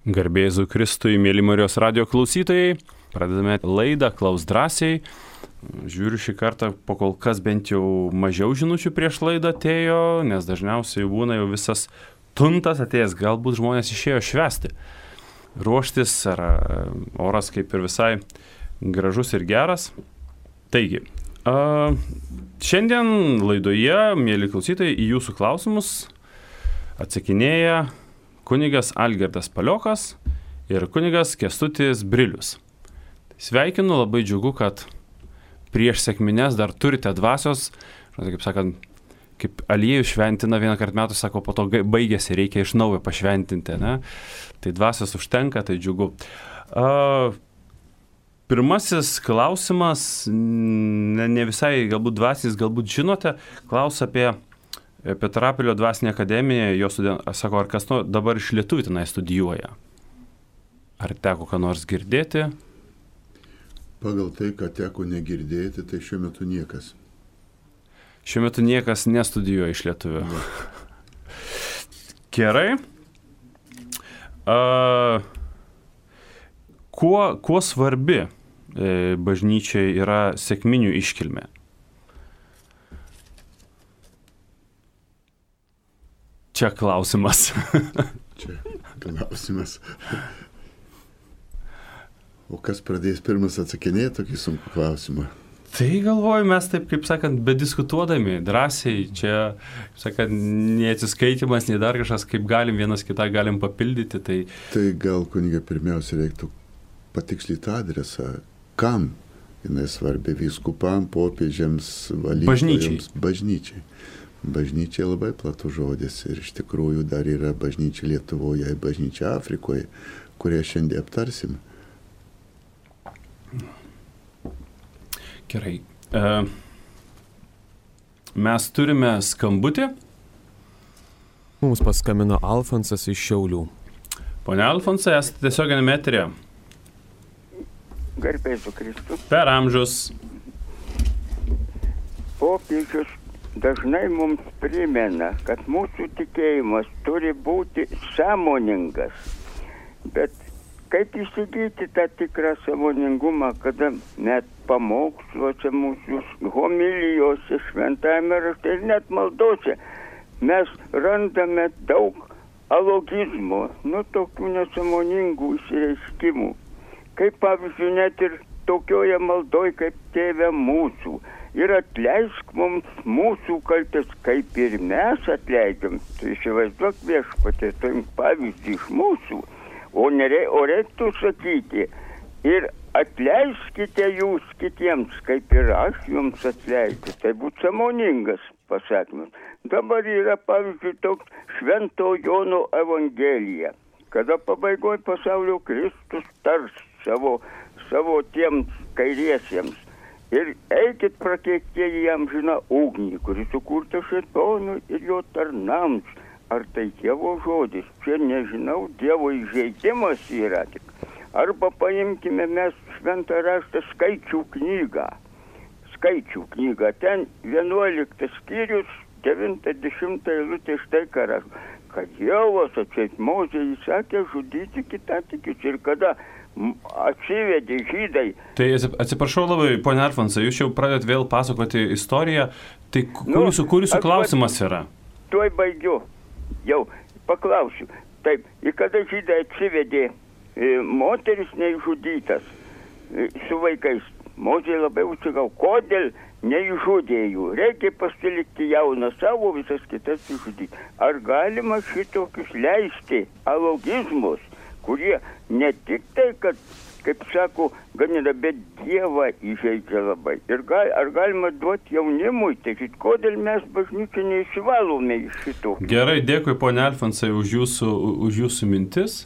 Garbė Jėzui Kristui, mėly Marijos radijo klausytojai, pradedame laidą Klaus drąsiai. Žiūriu šį kartą, po kol kas bent jau mažiau žinučių prieš laidą atėjo, nes dažniausiai būna jau visas tuntas atėjęs, galbūt žmonės išėjo švęsti, ruoštis, ar oras kaip ir visai gražus ir geras. Taigi, šiandien laidoje, mėly klausytojai, į jūsų klausimus atsakinėja kunigas Algirdas Paliokas ir kunigas Kęstutis Brilius. Sveikinu, labai džiugu, kad prieš sekmines dar turite dvasios, kaip sakant, kaip aliejų šventina vieną kartą metų, sako, po to baigėsi, reikia iš naujo pašventinti, ne? Tai dvasios užtenka, tai džiugu. Pirmasis klausimas, ne visai galbūt dvasinis, galbūt žinote, klausia apie Petrapilio dvasinė akademija, jo studentai, sako, ar kas dabar iš lietuvių tenai studijuoja? Ar teko ką nors girdėti? Pagal tai, ką teko negirdėti, tai šiuo metu niekas. Šiuo metu niekas nestudijuoja iš lietuvių. Gerai. Kuo svarbi bažnyčiai yra sekminių iškilmė? Čia klausimas. Čia klausimas. O kas pradės pirmas atsakinėti tokį sunkų klausimą? Tai galvoju, mes taip, kaip sakant, bediskutuodami, drąsiai, čia, kaip sakant, nei atsiskaitimas, nei dar kažkas, kaip galim, vienas kitą galim papildyti. Tai gal, kuniga, pirmiausia reiktų patikslinti adresą, kam jinai svarbi, vyskupam, popiežiams, valytojams, bažnyčiai. Bažnyčia labai platus žodis ir iš tikrųjų dar yra bažnyčia Lietuvoje, bažnyčia Afrikoje, kurią šiandien aptarsim. Gerai. Mes turime skambutį. Mums paskambino Alfonsas iš Šiaulių. Pone Alfonsai, esate tiesioginėme eteryje. Garbė Jėzui Kristui. Per amžius. Popiežius dažnai mums primena, kad mūsų tikėjimas turi būti sąmoningas. Bet kaip įsigyti tą tikrą sąmoningumą, kada net pamoksluose mūsų homilijose, šventajame rašte ir net maldose mes randame daug alogizmo, tokių nesąmoningų išreiškimų. Kaip pavyzdžiui, net ir tokioje maldoje kaip Tėve mūsų. Ir atleisk mums mūsų kaltes, kaip ir mes atleidžiam. Tai įsivaizduok viešpatie, tai pavyzdį iš mūsų. O reiktų sakyti, ir atleiskite jūs kitiems, kaip ir aš jums atleidžiu. Tai būtų sąmoningas pasakymas. Dabar yra, pavyzdžiui, toks Švento Jono Evangelija, kada pabaigoje pasaulio Kristus tars savo tiems kairiesiems. Ir eikit prakeiktieji jam žina ugnį, kuris sukurta šėtonui ir jo tarnams. Ar tai Dievo žodis? Čia nežinau, Dievo įžeidimas yra tik. Arba paimkime mes šventą raštą skaičių knygą. Ten 11 skyrius, 90 eilutė štai ką rašo. Kad Dievas atseit Mozei įsakė žudyti kitą tikius. Ir kada atsivedė žydai. Tai atsiprašau labai, ponia Alfonsai, jūs jau pradėt vėl pasakoti istoriją. Tai kur jūsų klausimas yra? Tuoj baigiu. Jau paklausiu. Taip, ir kada žydai atsivedė moteris neišžudytas su vaikais, Mozė labai užsigavo, kodėl neišžudė jų. Reikia pasilikti jauną savo, visas kitas išžudyti. Ar galima šitokius leisti alogizmus, kurie ne tik tai, kad, kaip sako, ganina, bet Dievą įžeidžia labai. Ir ar galima duoti jaunimui, tai kodėl mes bažnyčią neįsivalome iš šito? Gerai, dėkui, ponia Alfonsai, už jūsų mintis.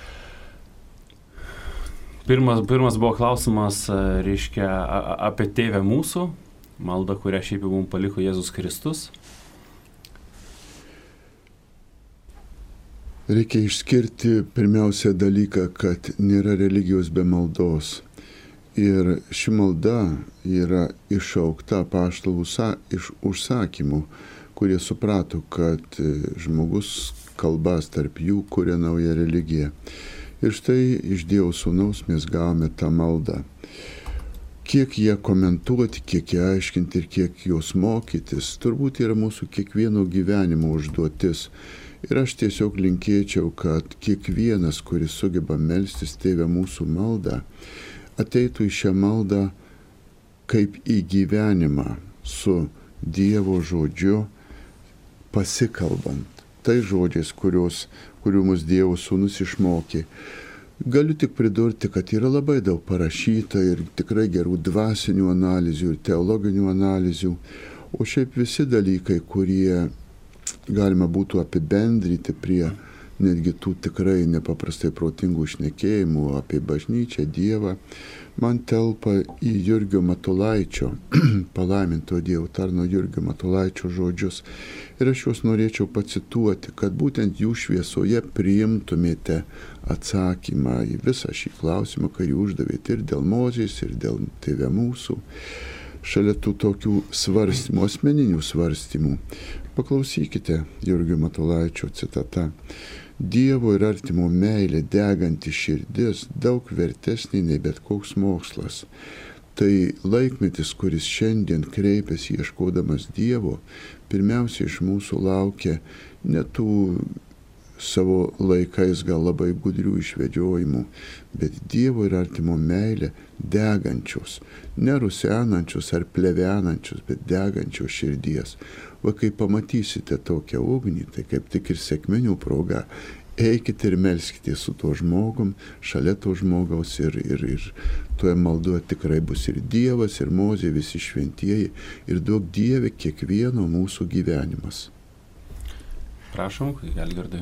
Pirmas buvo klausimas, reiškia, apie Tėvę mūsų, maldą, kurią šiaip jau mums paliko Jėzus Kristus. Reikia išskirti pirmiausia dalyką, kad nėra religijos be maldos. Ir ši malda yra išaukta apaštalų iš užsakymų, kurie suprato, kad žmogus kalbas tarp jų kuria naują religiją. Ir štai iš Dievo Sūnaus mes gavome tą maldą. Kiek ją komentuoti, kiek ją aiškinti ir kiek jos mokytis, turbūt yra mūsų kiekvieno gyvenimo užduotis. Ir aš tiesiog linkėčiau, kad kiekvienas, kuris sugeba melstis Tėve mūsų maldą, ateitų į šią maldą kaip į gyvenimą su Dievo žodžiu pasikalbant. Tai žodžiais, kurių mus Dievo Sūnus išmokė. Galiu tik pridurti, kad yra labai daug parašyta ir tikrai gerų dvasinių analizių ir teologinių analizių, o šiaip visi dalykai, kurie galima būtų apibendrinti prie netgi tų tikrai nepaprastai protingų šnekėjimų apie bažnyčią, Dievą, man telpa į Jurgio Matulaičio, palaiminto Dievo tarno Jurgio Matulaičio žodžius. Ir aš juos norėčiau pacituoti, kad būtent jų šviesoje priimtumėte atsakymą į visą šį klausimą, kurį uždavėte ir dėl Mozės, ir dėl Tėve mūsų. Šalia tų tokių svarstymų, asmeninių svarstymų. Paklausykite Jurgio Matulaičio citata. Dievo ir artimo meilė deganti širdis daug vertesnė nei bet koks mokslas. Tai laikmetis, kuris šiandien kreipiasi ieškodamas Dievo, pirmiausia iš mūsų laukia ne tų savo laikais gal labai gudrių išvedžiojimų, bet Dievo ir artimo meilė degančios, nerusenančios ar plevenančios, bet degančios širdies. Va kai pamatysite tokią ugnį, tai kaip tik ir sekminių proga, eikite ir melskite su tuo žmogum, šalia to žmogaus ir toje maldoje tikrai bus ir Dievas, ir Mozė, visi šventieji, ir duok Dieve kiekvieno mūsų gyvenimas. Prašom, Algirdai.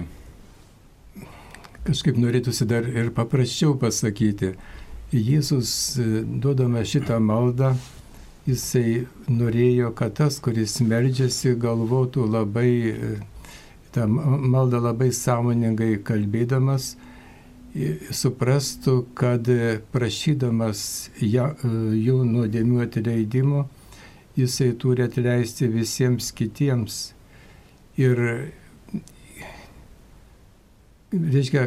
Kažkaip norėtųsi dar ir paprasčiau pasakyti. Jėzus, duodama šitą maldą, jisai norėjo, kad tas, kuris meldžiasi, galvotų labai, tą maldą labai sąmoningai kalbėdamas, suprastų, kad prašydamas jų nuodėmių atleidimo, jisai turi atleisti visiems kitiems. Ir reiškia,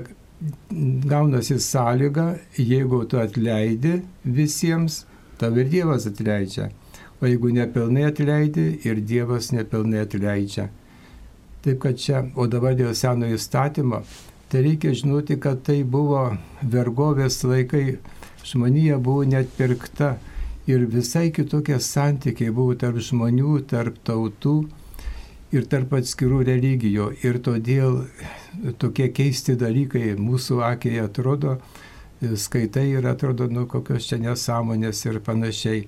gaunasi sąlyga, jeigu tu atleidi visiems, tau ir Dievas atleidžia. O jeigu nepilnai atleidi, ir Dievas nepilnai atleidžia. Taip kad čia, o dabar dėl senojo įstatymo, tai reikia žinoti, kad tai buvo vergovės laikai, žmonija buvo net pirkta ir visai kitokie santykiai buvo tarp žmonių, tarp tautų ir tarp atskirų religijų. Ir todėl tokie keisti dalykai mūsų akiai atrodo, skaitai ir atrodo, kokios čia nesąmonės ir panašiai.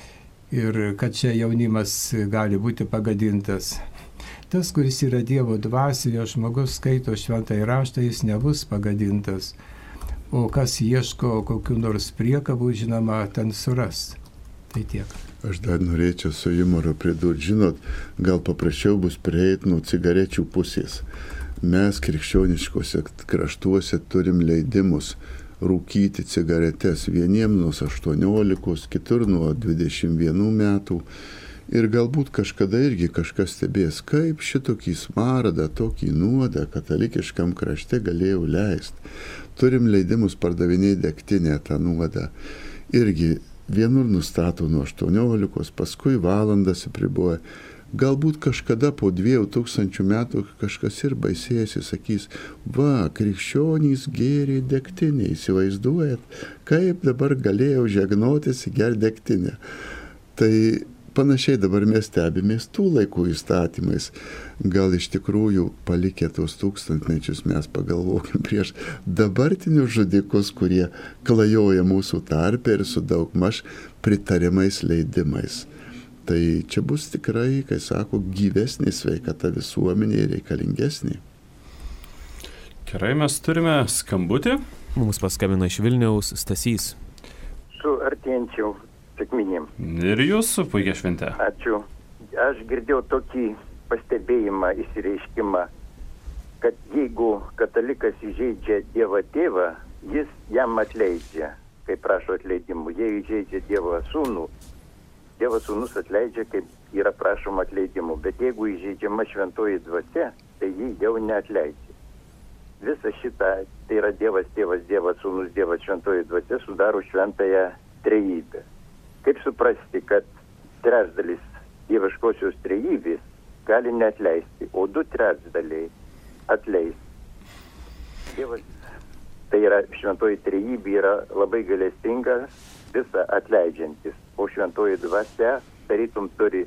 Ir kad čia jaunimas gali būti pagadintas. Tas, kuris yra Dievo dvasioje, žmogus skaito šventąjį raštą, jis nebus pagadintas. O kas ieško kokių nors priekabų, žinoma, ten suras. Tai tiek. Aš dar norėčiau su jumoru pridurti, žinot, gal paprasčiau bus prieiti nuo cigarečių pusės. Mes krikščioniškose kraštuose turim leidimus rūkyti cigaretes, vieniem nuo 18, kitur nuo 21 metų. Ir galbūt kažkada irgi kažkas stebės, kaip šitokį smardą, tokį nuodą katalikiškam krašte galėjau leisti. Turim leidimus pardavinėti degtinę tą nuodą. Irgi vienur nustato nuo 18, paskui valandas apriboja. Galbūt kažkada po 2000 metų kažkas ir baisėjasi, sakys, va, krikščionys gėrė degtinę, įsivaizduojat, kaip dabar galėjau žegnotis į gerą degtinę. Tai panašiai dabar mes stebimės tų laikų įstatymais. Gal iš tikrųjų palikę tos tūkstantmečius mes pagalvokim prieš dabartinius žudikus, kurie klajoja mūsų tarpe ir su daugmaž pritariamais leidimais. Tai čia bus tikrai, kai sako, gyvesnė sveikata visuomenė, reikalingesnė. Gerai, mes turime skambutį. Mums paskambina iš Vilniaus Stasys. Su artėjančiu sekminėm. Ir jūsų puikia šventė. Ačiū. Aš girdėjau tokį pastebėjimą, įsireiškimą, kad jeigu katalikas įžeidžia Dievą tėvą, jis jam atleidžia, kaip prašo atleidimų. Jei įžeidžia Dievą sūnų, Dievas sūnus atleidžia, kaip yra prašoma atleidimų. Bet jeigu įžeidžiama šventoji dvasia, tai jį jau neatleidžia. visa šita, tai yra Dievas, Tėvas, Dievas, Sūnus, Dievas, Šventoji Dvasia sudaro šventąją trejybę. Kaip suprasti, kad trečdalis dieviškosios trejybės gali neatleisti, o 2/3 atleis. Dievas, tai yra šventoji trejybė, yra labai gailestinga, visą atleidžiantis, o šventoji dvasia tarytum turi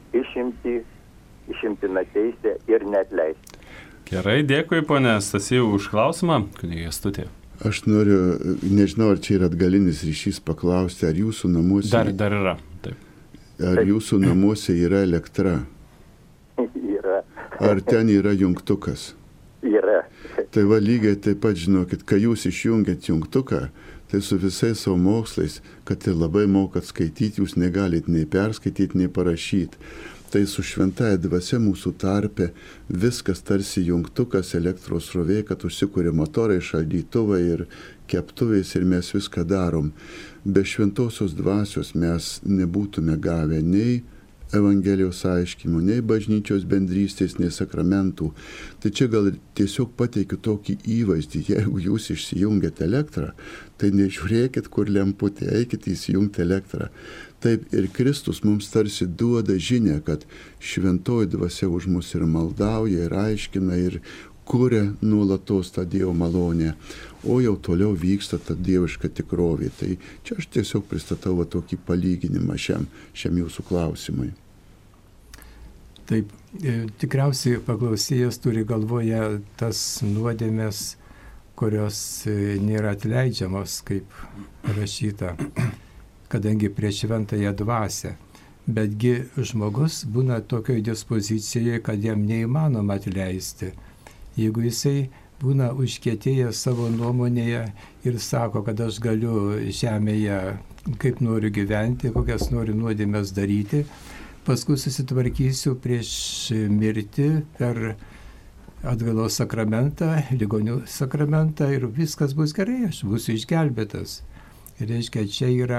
išimtiną teisę ir neatleisti. Gerai, dėkui, ponė Stasijau, už klausimą. Kunigė Kęstuti. Aš noriu, nežinau, ar čia yra atgalinis ryšys, paklausti, ar jūsų namuose... Dar yra, taip. Ar jūsų namuose yra elektra? Yra. Ar ten yra jungtukas? Yra. Tai va lygiai taip pat žinokit, kai jūs išjungiat jungtuką, tai su visais savo mokslais, kad ir labai mokat skaityti, jūs negalit nei perskaityti, nei parašyti. Tai su šventąja dvasia mūsų tarpe viskas tarsi jungtukas, elektros srovė, kad užsikuria motorai, šaldytuvai ir keptuvės ir mes viską darom. Be šventosios dvasios mes nebūtume gavę nei Evangelijos aiškimų, nei bažnyčios bendrystės, nei sakramentų. Tai čia gal tiesiog pateikiu tokį įvaizdį, jeigu jūs išsijungiat elektrą, tai nežiūrėkit, kur lemputė, eikit įsijungti elektrą. Taip ir Kristus mums tarsi duoda žinią, kad šventoji dvasia už mus ir maldauja, ir aiškina, ir kuria nuolatos tą Dievo malonę, o jau toliau vyksta ta dieviška tikrovė. Tai čia aš tiesiog pristatau tokį palyginimą šiam jūsų klausimui. Taip, tikriausiai paklausėjas turi galvoje tas nuodėmės, kurios nėra atleidžiamos, kaip rašyta, kadangi prieš šventąją dvasią. Betgi žmogus būna tokioje dispozicijoje, kad jam neįmanoma atleisti. Jeigu jisai būna užkietėjęs savo nuomonėje ir sako, kad aš galiu žemėje kaip noriu gyventi, kokias noriu nuodėmes daryti, paskui susitvarkysiu prieš mirtį per atgailos sakramentą, ligonių sakramentą ir viskas bus gerai, aš būsiu išgelbėtas. Ir reiškia, čia yra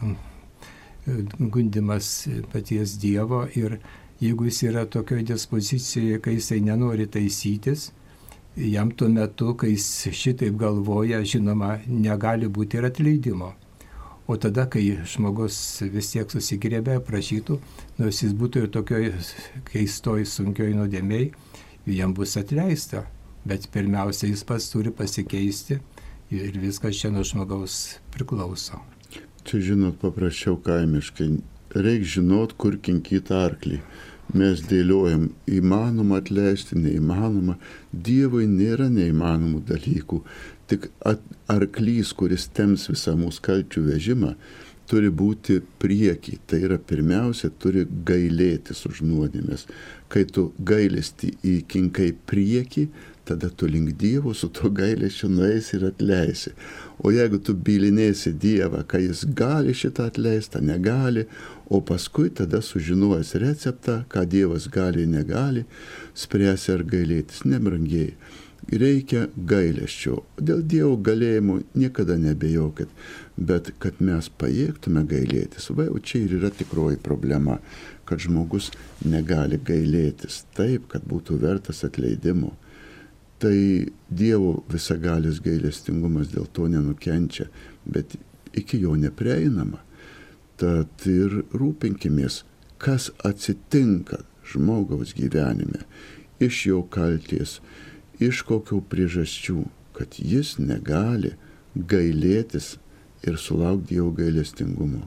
gundimas paties Dievo ir jeigu jis yra tokioje dispozicijoje, kai jisai nenori taisytis, jam tuo metu, kai jis šitaip galvoja, žinoma, negali būti ir atleidimo. O tada, kai žmogus vis tiek susigriebė, prašytų, nors jis būtų ir tokioj keistoj, sunkioj nuodėmėj, jam bus atleista. Bet pirmiausia, jis pats turi pasikeisti ir viskas čia nuo žmogaus priklauso. Čia, žinot, paprasčiau kaimiškai. Reikia žinot, kur kinkyti arklį. Mes dėliojam, įmanoma atleisti, neįmanoma. Dievui nėra neįmanomų dalykų. Tik arklys, kuris temps visą mūsų kalčių vežimą, turi būti priekį. Tai yra pirmiausia, turi gailėtis už nuodėmes. Kai tu gailesti įkinkai priekį, tada tu link Dievo su to gailesčiu nueisi ir atleisi. O jeigu tu bylinėsi Dievą, kai jis gali šitą atleistą, negali, o paskui tada sužinojęs receptą, ką Dievas gali, negali, spręsi ar gailėtis, nebrangiai. Reikia gailesčio. Dėl Dievo galėjimo niekada nebejokit, bet kad mes pajėgtume gailėtis, va jau čia ir yra tikroji problema, kad žmogus negali gailėtis taip, kad būtų vertas atleidimo. Tai Dievo visagalis gailestingumas dėl to nenukenčia, bet iki jo neprieinama. Tad ir rūpinkimės, kas atsitinka žmogaus gyvenime iš jo kalties, iš kokių priežasčių, kad jis negali gailėtis ir sulaukti Dievo gailestingumo.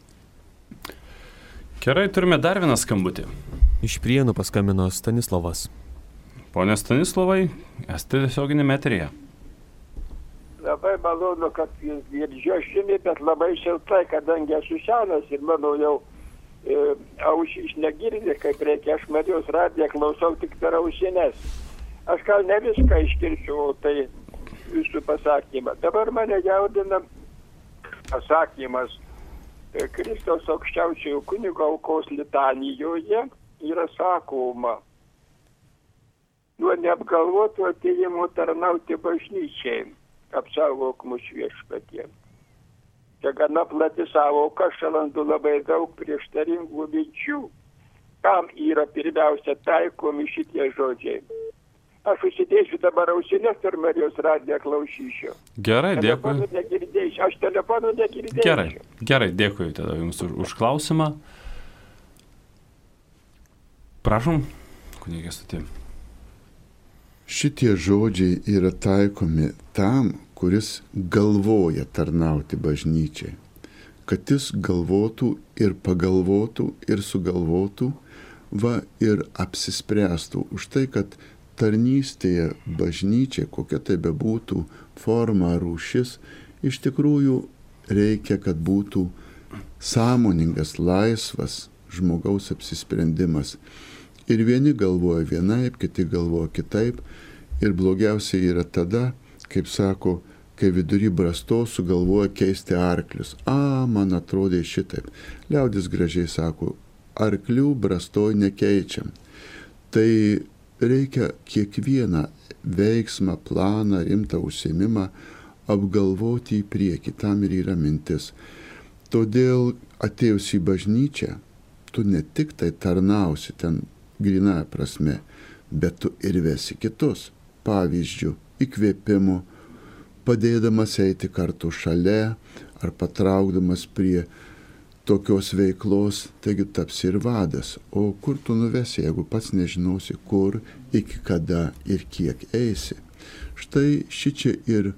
Gerai, turime dar vieną skambutį. Iš Prienų paskambino Stanislovas. Pone Stanislovai, esate tiesioginėme eteryje. Labai malonu, kad jūs girdžiu žymiai, bet labai šiltai, kadangi esu senas ir manau jau aušys negirdi, kaip reikia. Aš Marijos radiją klausau tik per ausinės. Aš gal ne viską iškirčiau, tai jūsų pasakymą. Dabar mane jaudina pasakymas Kristaus aukščiausiojo kunigo aukos litanijoje yra sakoma: nuo neapgalvotų atėjimų tarnauti bažnyčiai, apsaugok mus Viešpatie. Čia gana plati sąvoka, aš randu labai daug prieštaringų minčių. Kam yra pirmiausia taikomi šitie žodžiai? Aš užsidėsiu dabar ausinės ir Marijos radiją klausysiu. Gerai, dėkui. Aš telefonu negirdėsiu. Gerai, dėkui tada jums už klausimą. Prašom, kunige Kęstuti. Šitie žodžiai yra taikomi tam, kuris galvoja tarnauti bažnyčiai. Kad jis galvotų ir pagalvotų ir sugalvotų, ir apsispręstų už tai, kad tarnystėje bažnyčiai, kokia tai bebūtų forma ar rūšis, iš tikrųjų reikia, kad būtų sąmoningas, laisvas žmogaus apsisprendimas. Ir vieni galvoja vienaip, kiti galvoja kitaip. Ir blogiausia yra tada, kaip sako, kai vidury brastos sugalvoja keisti arklius. Man atrodė šitaip. Liaudis gražiai sako, arklių brastoj nekeičiam. Tai reikia kiekvieną veiksmą, planą, rimtą užsiėmimą apgalvoti į priekį. Tam ir yra mintis. Todėl atėjus į bažnyčią, tu ne tik tai tarnausi ten grynąja prasme, bet tu ir vesi kitus. Pavyzdžių, įkvėpimų, padėdamas eiti kartu šalia ar patraukdamas prie tokios veiklos, taigi tapsi ir vadas. O kur tu nuvesi, jeigu pats nežinosi, kur, iki kada ir kiek eisi. Štai šičia ir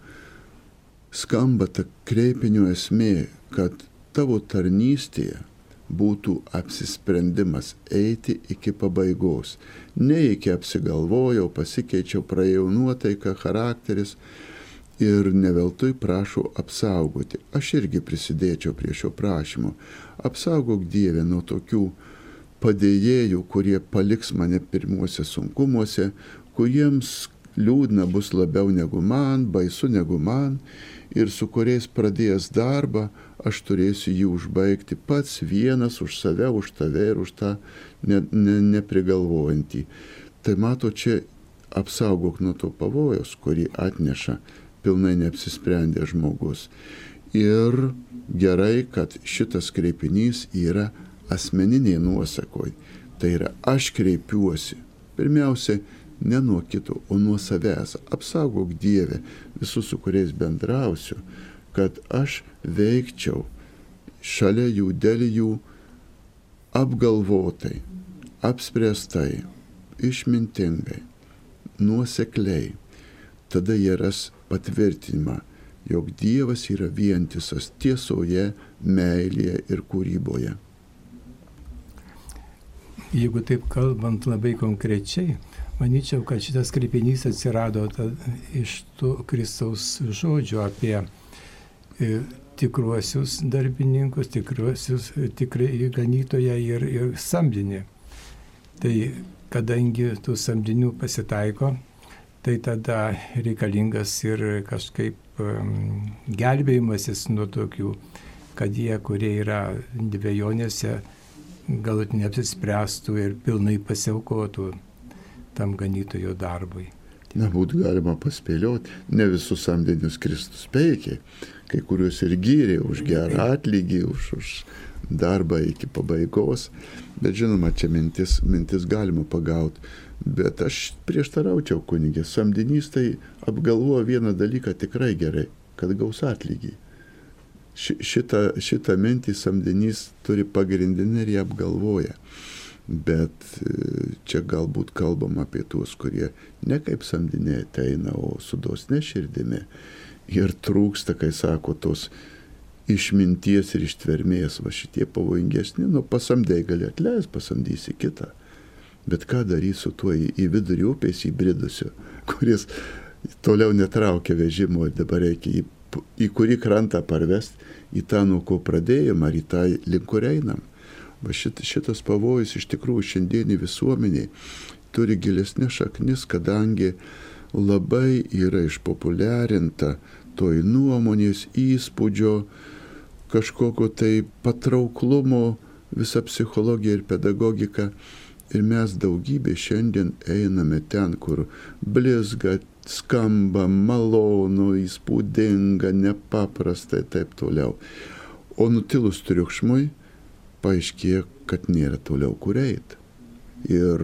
skamba ta kreipinio esmė, kad tavo tarnystėje būtų apsisprendimas eiti iki pabaigos. Ne iki apsigalvojau, pasikeičiau, praėjau nuotaiką, charakteris ir neveltui prašau apsaugoti. Aš irgi prisidėčiau prie šio prašymo. Apsaugok Dieve nuo tokių padėjėjų, kurie paliks mane pirmuose sunkumuose, kuriems liūdna bus labiau negu man, baisu negu man, ir su kuriais pradėjęs darbą, aš turėsiu jį užbaigti pats vienas už save, už tave ir už tą neprigalvojantį. Tai mato, čia apsaugok nuo to pavojos, kurį atneša pilnai neapsisprendę žmogus. Ir gerai, kad šitas kreipinys yra asmeniniai nuosakoj. Tai yra, aš kreipiuosi. Pirmiausia, ne nuo kito, o nuo savęs. Apsaugok Dieve visus, su kuriais bendrausiu, kad aš veikčiau šalia jų, dėl jų apgalvotai, apspręstai, išmintingai, nuosekliai. Tada jie ras patvirtinimą, jog Dievas yra vientisas tiesoje, meilėje ir kūryboje. Jeigu taip kalbant labai konkrečiai, manyčiau, kad šitas kreipinys atsirado iš tų Kristaus žodžių apie tikruosius darbininkus, tikrąjį ganytoją ir samdinį. Tai kadangi tų samdinių pasitaiko, tai tada reikalingas ir kažkaip gelbėjimasis nuo tokių, kad jie, kurie yra dvejonėse, galutinai apsispręstų ir pilnai pasiaukotų tam ganytojo darbui. Būtų galima paspėlioti, ne visus samdinius Kristus peikė, kai kuriuos ir gyrė už gerą atlygį, už darbą iki pabaigos, bet žinoma, čia mintis galima pagauti, bet aš prieštaraučiau kunigė, samdinys tai apgalvoja vieną dalyką tikrai gerai, kad gaus atlygį. Šitą mintį samdinys turi pagrindinį ir jį apgalvoja. Bet čia galbūt kalbam apie tuos, kurie ne kaip samdiniai ateina, o su dosne širdimi. Ir trūksta, kai sako, tos išminties ir ištvermės, va šitie pavojingesni, pasamdai gali atleist, pasamdysi kitą. Bet ką darys su tuo į vidurį upės įbridusiu, kuris toliau netraukia vežimo ir dabar reikia į kurį krantą parvest, į tą, nuo ko pradėjom, ar į tą link kur einam. Va šitas pavojus iš tikrųjų šiandienį visuomeniai turi gilesnės šaknis, kadangi labai yra išpopuliarinta toj nuomonės, įspūdžio, kažkokio tai patrauklumo, visa psichologija ir pedagogika. Ir mes daugybė šiandien einame ten, kur blizga, skamba, malonu, įspūdinga, nepaprastai taip toliau. O nutilus triukšmui paaiškėja, kad nėra toliau kur eiti. Ir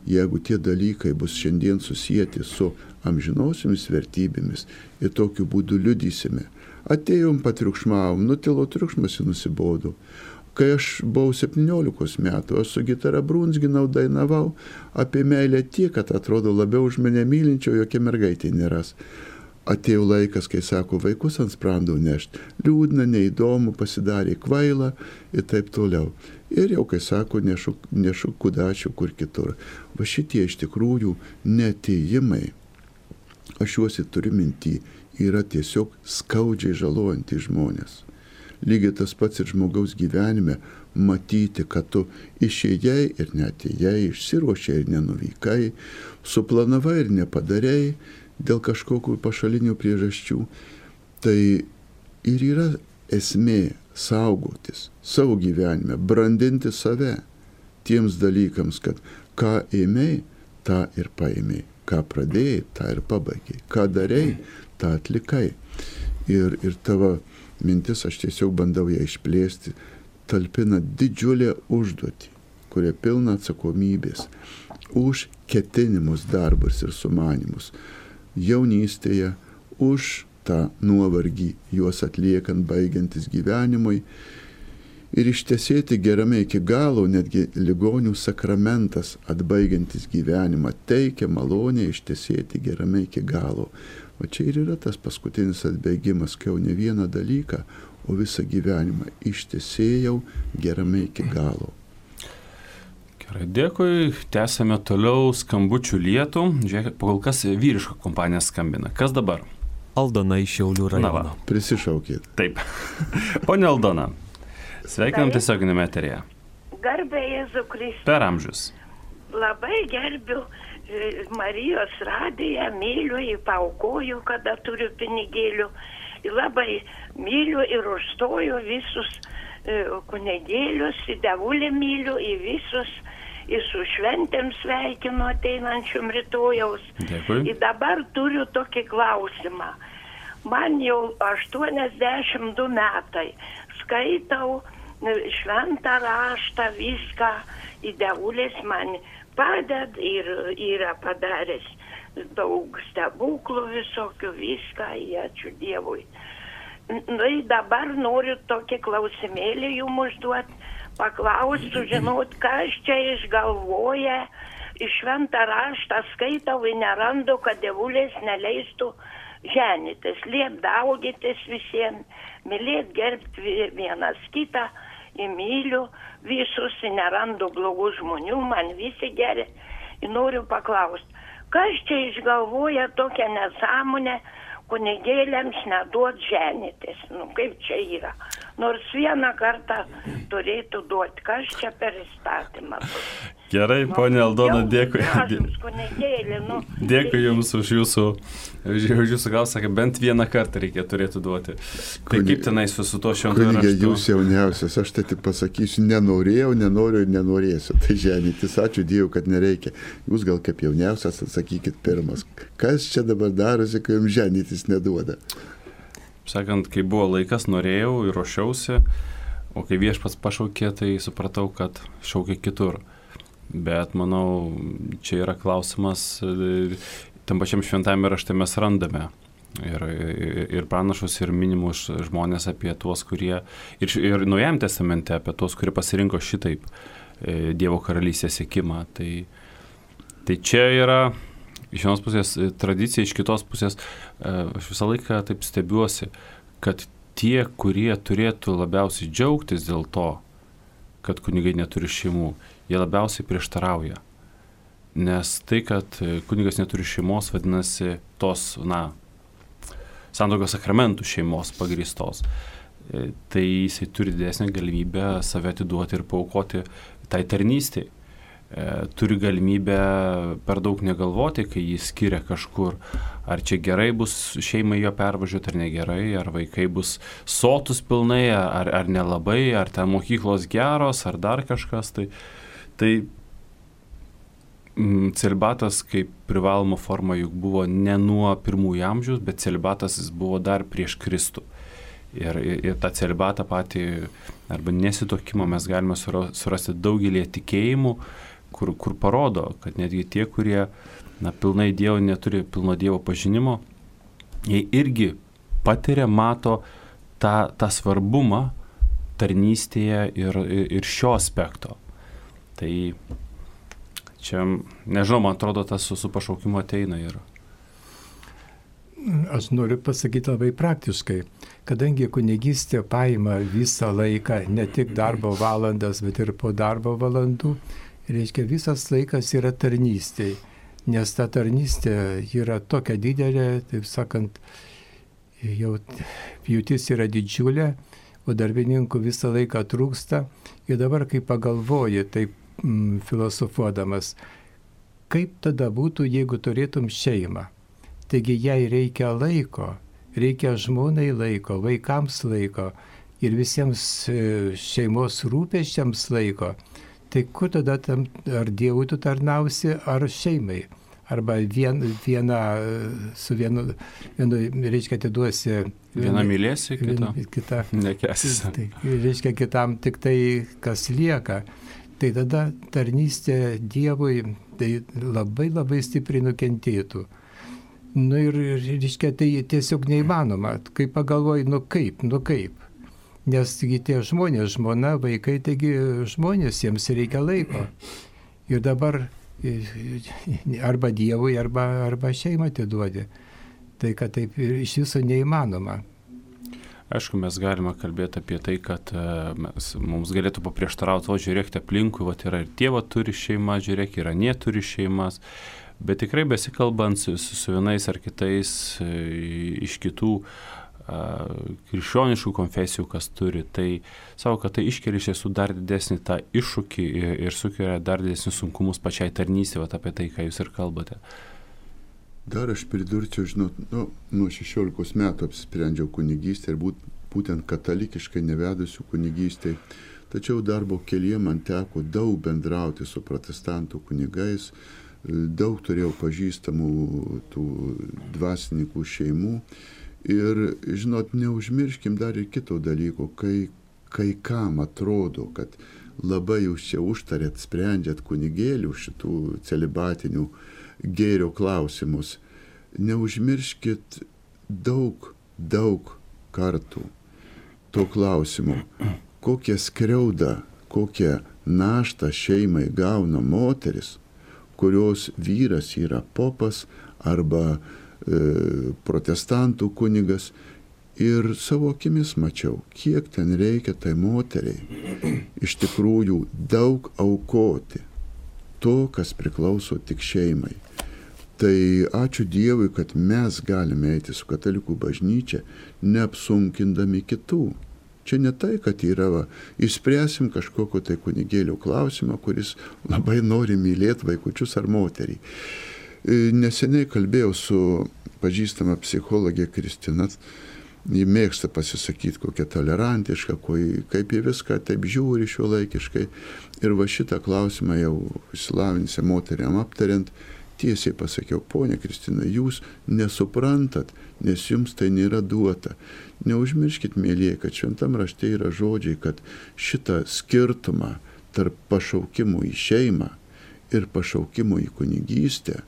jeigu tie dalykai bus šiandien susijęti su amžinosiomis vertybėmis ir tokiu būdu liudysime. Atėjom, patriukšmavom, nutilo triukšmas ir nusibodo. Kai aš buvau 17 metų, aš su gitara brunzginau, dainavau apie meilę tiek, kad atrodo labiau už mane mylinčio jokia mergaitė neras. Atėjo laikas, kai sako, vaikus ant sprandų nešt, liūdna, neįdomu, pasidarė kvaila ir taip toliau. Ir jau, kai sako, nešu kudačių kur kitur. Va šitie iš tikrųjų neatėjimai, aš juos turiu minty, yra tiesiog skaudžiai žalojantys žmonės. Lygiai tas pats ir žmogaus gyvenime matyti, kad tu išėjai ir neatėjai, išsiruošėjai ir nenuvykai, suplanavai ir nepadarei dėl kažkokių pašalinių priežasčių. Tai ir yra esmė saugotis savo gyvenime, brandinti save tiems dalykams, kad ką ėmei, tą ir paėmei, ką pradėjai, tą ir pabaigai, ką darei, tą atlikai. Ir tavo mintis, aš tiesiog bandau ją išplėsti, talpina didžiulę užduotį, kuria pilna atsakomybės už ketinimus, darbus ir sumanimus. Jaunystėje, už tą nuovargį, juos atliekant, baigiantis gyvenimui ir ištesėti gerame iki galo, netgi ligonių sakramentas atbaigiantis gyvenimą teikia malonę ištesėti gerame iki galo. O čia ir yra tas paskutinis atbėgimas, kai jau ne vieną dalyką, o visą gyvenimą ištesėjau gerame iki galo. Gerai, dėkui. Tęsame toliau skambučių lietų. Žiūrėk, kol kas vyriška kompanija skambina. Kas dabar? Aldona iš Šiaulių rajono. Prisišaukit. Taip. Pone Aldona, sveikinam tiesioginėme eteryje. Garbė Jėzų Kristų. Per amžius. Labai gerbiu Marijos radiją, myliu, įpaukoju, kada turiu pinigėlių. Labai myliu ir užstoju visus kunigėlius, į Dievulį myliu, į visus, į su šventėm sveikinu ateinančiom rytojaus. Dėkui. Ir dabar turiu tokį klausimą. Man jau 82 metai. Skaitau šventą raštą, viską, į Dievulis man padeda ir yra padaręs daug stebuklų visokių, viską, ačiū Dievui. Nu, dabar noriu tokį klausimėlį jums užduoti, paklausti, žinot, kas čia išgalvoja, iš šventą raštą skaitau ir nerandu, kad Dievulis neleistų ženytis, liep daugytis visiems, mylėt, gerbti vienas kitą, įmyliu visus, nerandu blogų žmonių, man visi geri. Ir noriu paklausti, kas čia išgalvoja tokią nesąmonę, kunigėliams neduot ženytis. Nu, kaip čia yra? Nors vieną kartą turėtų duoti, kas čia per įstatymą. Gerai, ponė Aldona, dėkui. Dėkui Jums už jūsų klausimą, bent vieną kartą turėtų duoti. Tai kaip tenai su to šventuoju raštu? Kunigė, jūs jauniausias, aš tai tik pasakysiu, nenorėjau, nenoriu ir nenorėsiu. Tai ženytis, ačiū Dievui, kad nereikia. Jūs gal kaip jauniausias atsakykit pirmas. Kas čia dabar darosi, kai jums ženytis neduoda? Sakant, kai buvo laikas, norėjau ir ruošiausi, o kai viešpats pašaukė, tai supratau, kad šaukė kitur. Bet manau, čia yra klausimas, tam pačiam šventame rašte mes randame ir pranašus, ir minimus žmonės apie tuos, kurie, ir Naujajame testamente apie tuos, kurie pasirinko šitaip Dievo karalystės siekimą. Tai čia yra iš vienos pusės tradicija, iš kitos pusės aš visą laiką taip stebiuosi, kad tie, kurie turėtų labiausiai džiaugtis dėl to, kad kunigai neturi šeimų, jie labiausiai prieštarauja. Nes tai, kad kunigas neturi šeimos, vadinasi tos, santuokos sakramentų šeimos pagrįstos. Tai jisai turi didesnę galimybę save atiduoti ir paaukoti tai tarnystei. Turi galimybę per daug negalvoti, kai jį skiria kažkur. Ar čia gerai bus šeimai jo pervažiuoti, ar negerai, ar vaikai bus sotus pilnai, ar nelabai, ar ten mokyklos geros, ar dar kažkas. Tai celibatas kaip privaloma forma juk buvo ne nuo pirmųjų amžiaus, bet celibatas jis buvo dar prieš Kristų. Ir tą celibatą patį, arba nesituokimą mes galime surasti daugelį tikėjimų, kur parodo, kad netgi tie, kurie pilnai Dievo neturi pilno Dievo pažinimo, jie irgi patiria, mato tą svarbumą tarnystėje ir šio aspekto. Tai čia, nežinau, man atrodo, tas su pašaukimu ateina ir. Aš noriu pasakyti labai praktiškai, kadangi kunigystė paima visą laiką, ne tik darbo valandas, bet ir po darbo valandų, reiškia, visas laikas yra tarnystėj, nes ta tarnystė yra tokia didelė, taip sakant, jau pjūtis yra didžiulė, o darbininkų visą laiką trūksta. Ir dabar, kai pagalvoji, taip filosofuodamas, kaip tada būtų, jeigu turėtum šeimą? Taigi jai reikia laiko, reikia žmonai laiko, vaikams laiko ir visiems šeimos rūpesčiams laiko. Tai kur tada ar Dievui tu tarnausi, ar šeimai? Arba vienu, reiškia, atiduosi. Vieną mylėsi, kitą nekęsis. Tai reiškia, kitam tik tai, kas lieka. Tai tada tarnystė Dievui tai labai labai stipriai nukentėtų. Ir, reiškia, tai tiesiog neįmanoma. Kai pagalvoji, kaip. Nes tie žmonės, žmona, vaikai, taigi žmonės, jiems reikia laiko. Ir dabar arba Dievui, arba šeimą atiduodi. Tai, kad taip iš viso neįmanoma. Aišku, mes galime kalbėti apie tai, kad mums galėtų paprieštarauti, žiūrėkite aplinkui, yra ir tėva turi šeimą, žiūrėk, ir anie turi šeimas. Bet tikrai besikalbant su vienais ar kitais iš kitų krikščioniškų konfesijų, kas turi, tai savo, kad tai iškelia iš tiesų dar didesnį tą iššūkį ir sukelia dar didesnius sunkumus pačiai tarnystė, apie tai, ką jūs ir kalbate. Dar aš pridurčiau, nuo 16 metų apsisprendžiau kunigystę ir būtent katalikiškai nevedusių kunigystėj. Tačiau darbo kelyje man teko daug bendrauti su protestantų kunigais, daug turėjau pažįstamų tų dvasininkų šeimų ir, neužmirškim dar ir kito dalyko, kai kam atrodo, kad labai jūs čia užtarėt, sprendžiat kunigėlių šitų celibatinių gėrio klausimus. Neužmirškit daug kartų to klausimo, kokią skriaudą, kokią naštą šeimai gauna moteris, kurios vyras yra popas arba protestantų kunigas. Ir savo akimis mačiau, kiek ten reikia tai moteriai iš tikrųjų daug aukoti to, kas priklauso tik šeimai. Tai ačiū Dievui, kad mes galime eiti su katalikų bažnyčia, neapsunkindami kitų. Čia ne tai, kad yra, išspręsim kažkokio tai kunigėlio klausimą, kuris labai nori mylėti vaikučius ar moterį. Neseniai kalbėjau su pažįstama psichologė Kristina. Ji mėgsta pasisakyti, kokia tolerantiška, kaip jie viską taip žiūri šiuolaikiškai. Ir va šitą klausimą jau išsilavinusią moteriam aptariant, tiesiai pasakiau, ponia Kristina, jūs nesuprantat, nes jums tai nėra duota. Neužmirškit, mėlyje, kad šventam rašte yra žodžiai, kad šitą skirtumą tarp pašaukimų į šeimą ir pašaukimų į kunigystę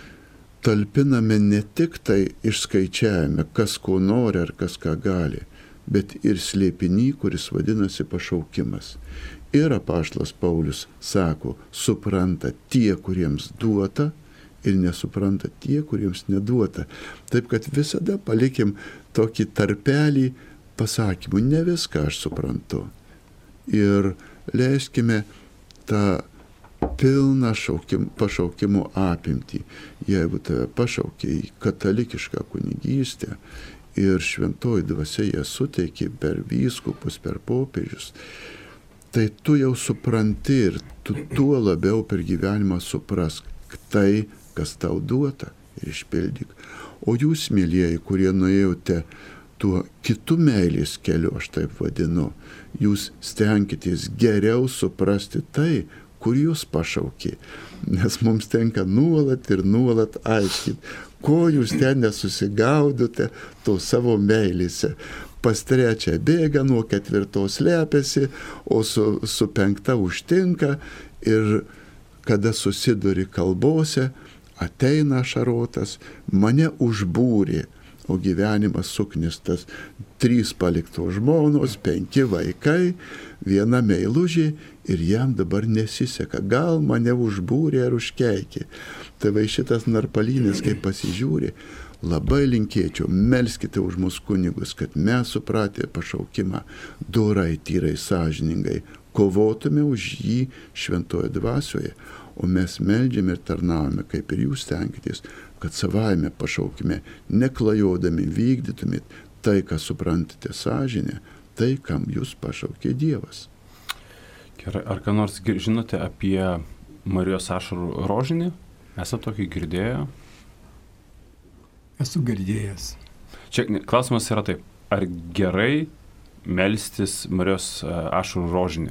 talpiname ne tik tai išskaičiavime, kas ko nori ar kas ką gali, bet ir slėpinį, kuris vadinasi pašaukimas. Ir apaštalas Paulius sako, supranta tie, kuriems duota, ir nesupranta tie, kuriems neduota. Taip, kad visada palikim tokį tarpelį pasakymų, ne viską aš suprantu. Ir leiskime tą pilną pašaukimo apimtį. Jeigu tave pašaukė į katalikišką kunigystę ir šventoji dvasia ją suteikė per vyskupus, per popiežius, tai tu jau supranti ir tu tuo labiau per gyvenimą suprask tai, kas tau duota, ir išpildyk. O jūs, mylieji, kurie nuėjote tuo kitų meilės keliu, aš taip vadinu, jūs stenkitės geriau suprasti tai, kur jūs pašaukė. Nes mums tenka nuolat ir nuolat aiškinti, ko jūs ten nesusigaudote to savo meilėse. Pas trečią bėga, nuo ketvirtos lepiasi, o su penkta užtinka ir kada susiduri kalbose, ateina ašarotas, mane užbūrė, o gyvenimas suknistas. 3 paliktos žmonos, 5 vaikai, 1 meilužė ir jam dabar nesiseka. Gal mane užbūrė ar užkeikė. Tai va šitas narpalynas, kai pasižiūri, labai linkėčiau, melskite už mus kunigus, kad mes supratę pašaukimą dorai, tyrai, sąžiningai, kovotume už jį šventoje dvasioje, o mes meldžiame ir tarnaujame, kaip ir jūs tenkitės, kad savaime pašaukime, neklajodami vykdytumėt tai, ką suprantate sąžinę, tai, kam jūs pašaukė Dievas. Gerai, ar ką nors žinote apie Marijos ašarų rožinį? Esate tokį girdėję? Esu girdėjęs. Čia klausimas yra taip, ar gerai melstis Marijos ašarų rožinį?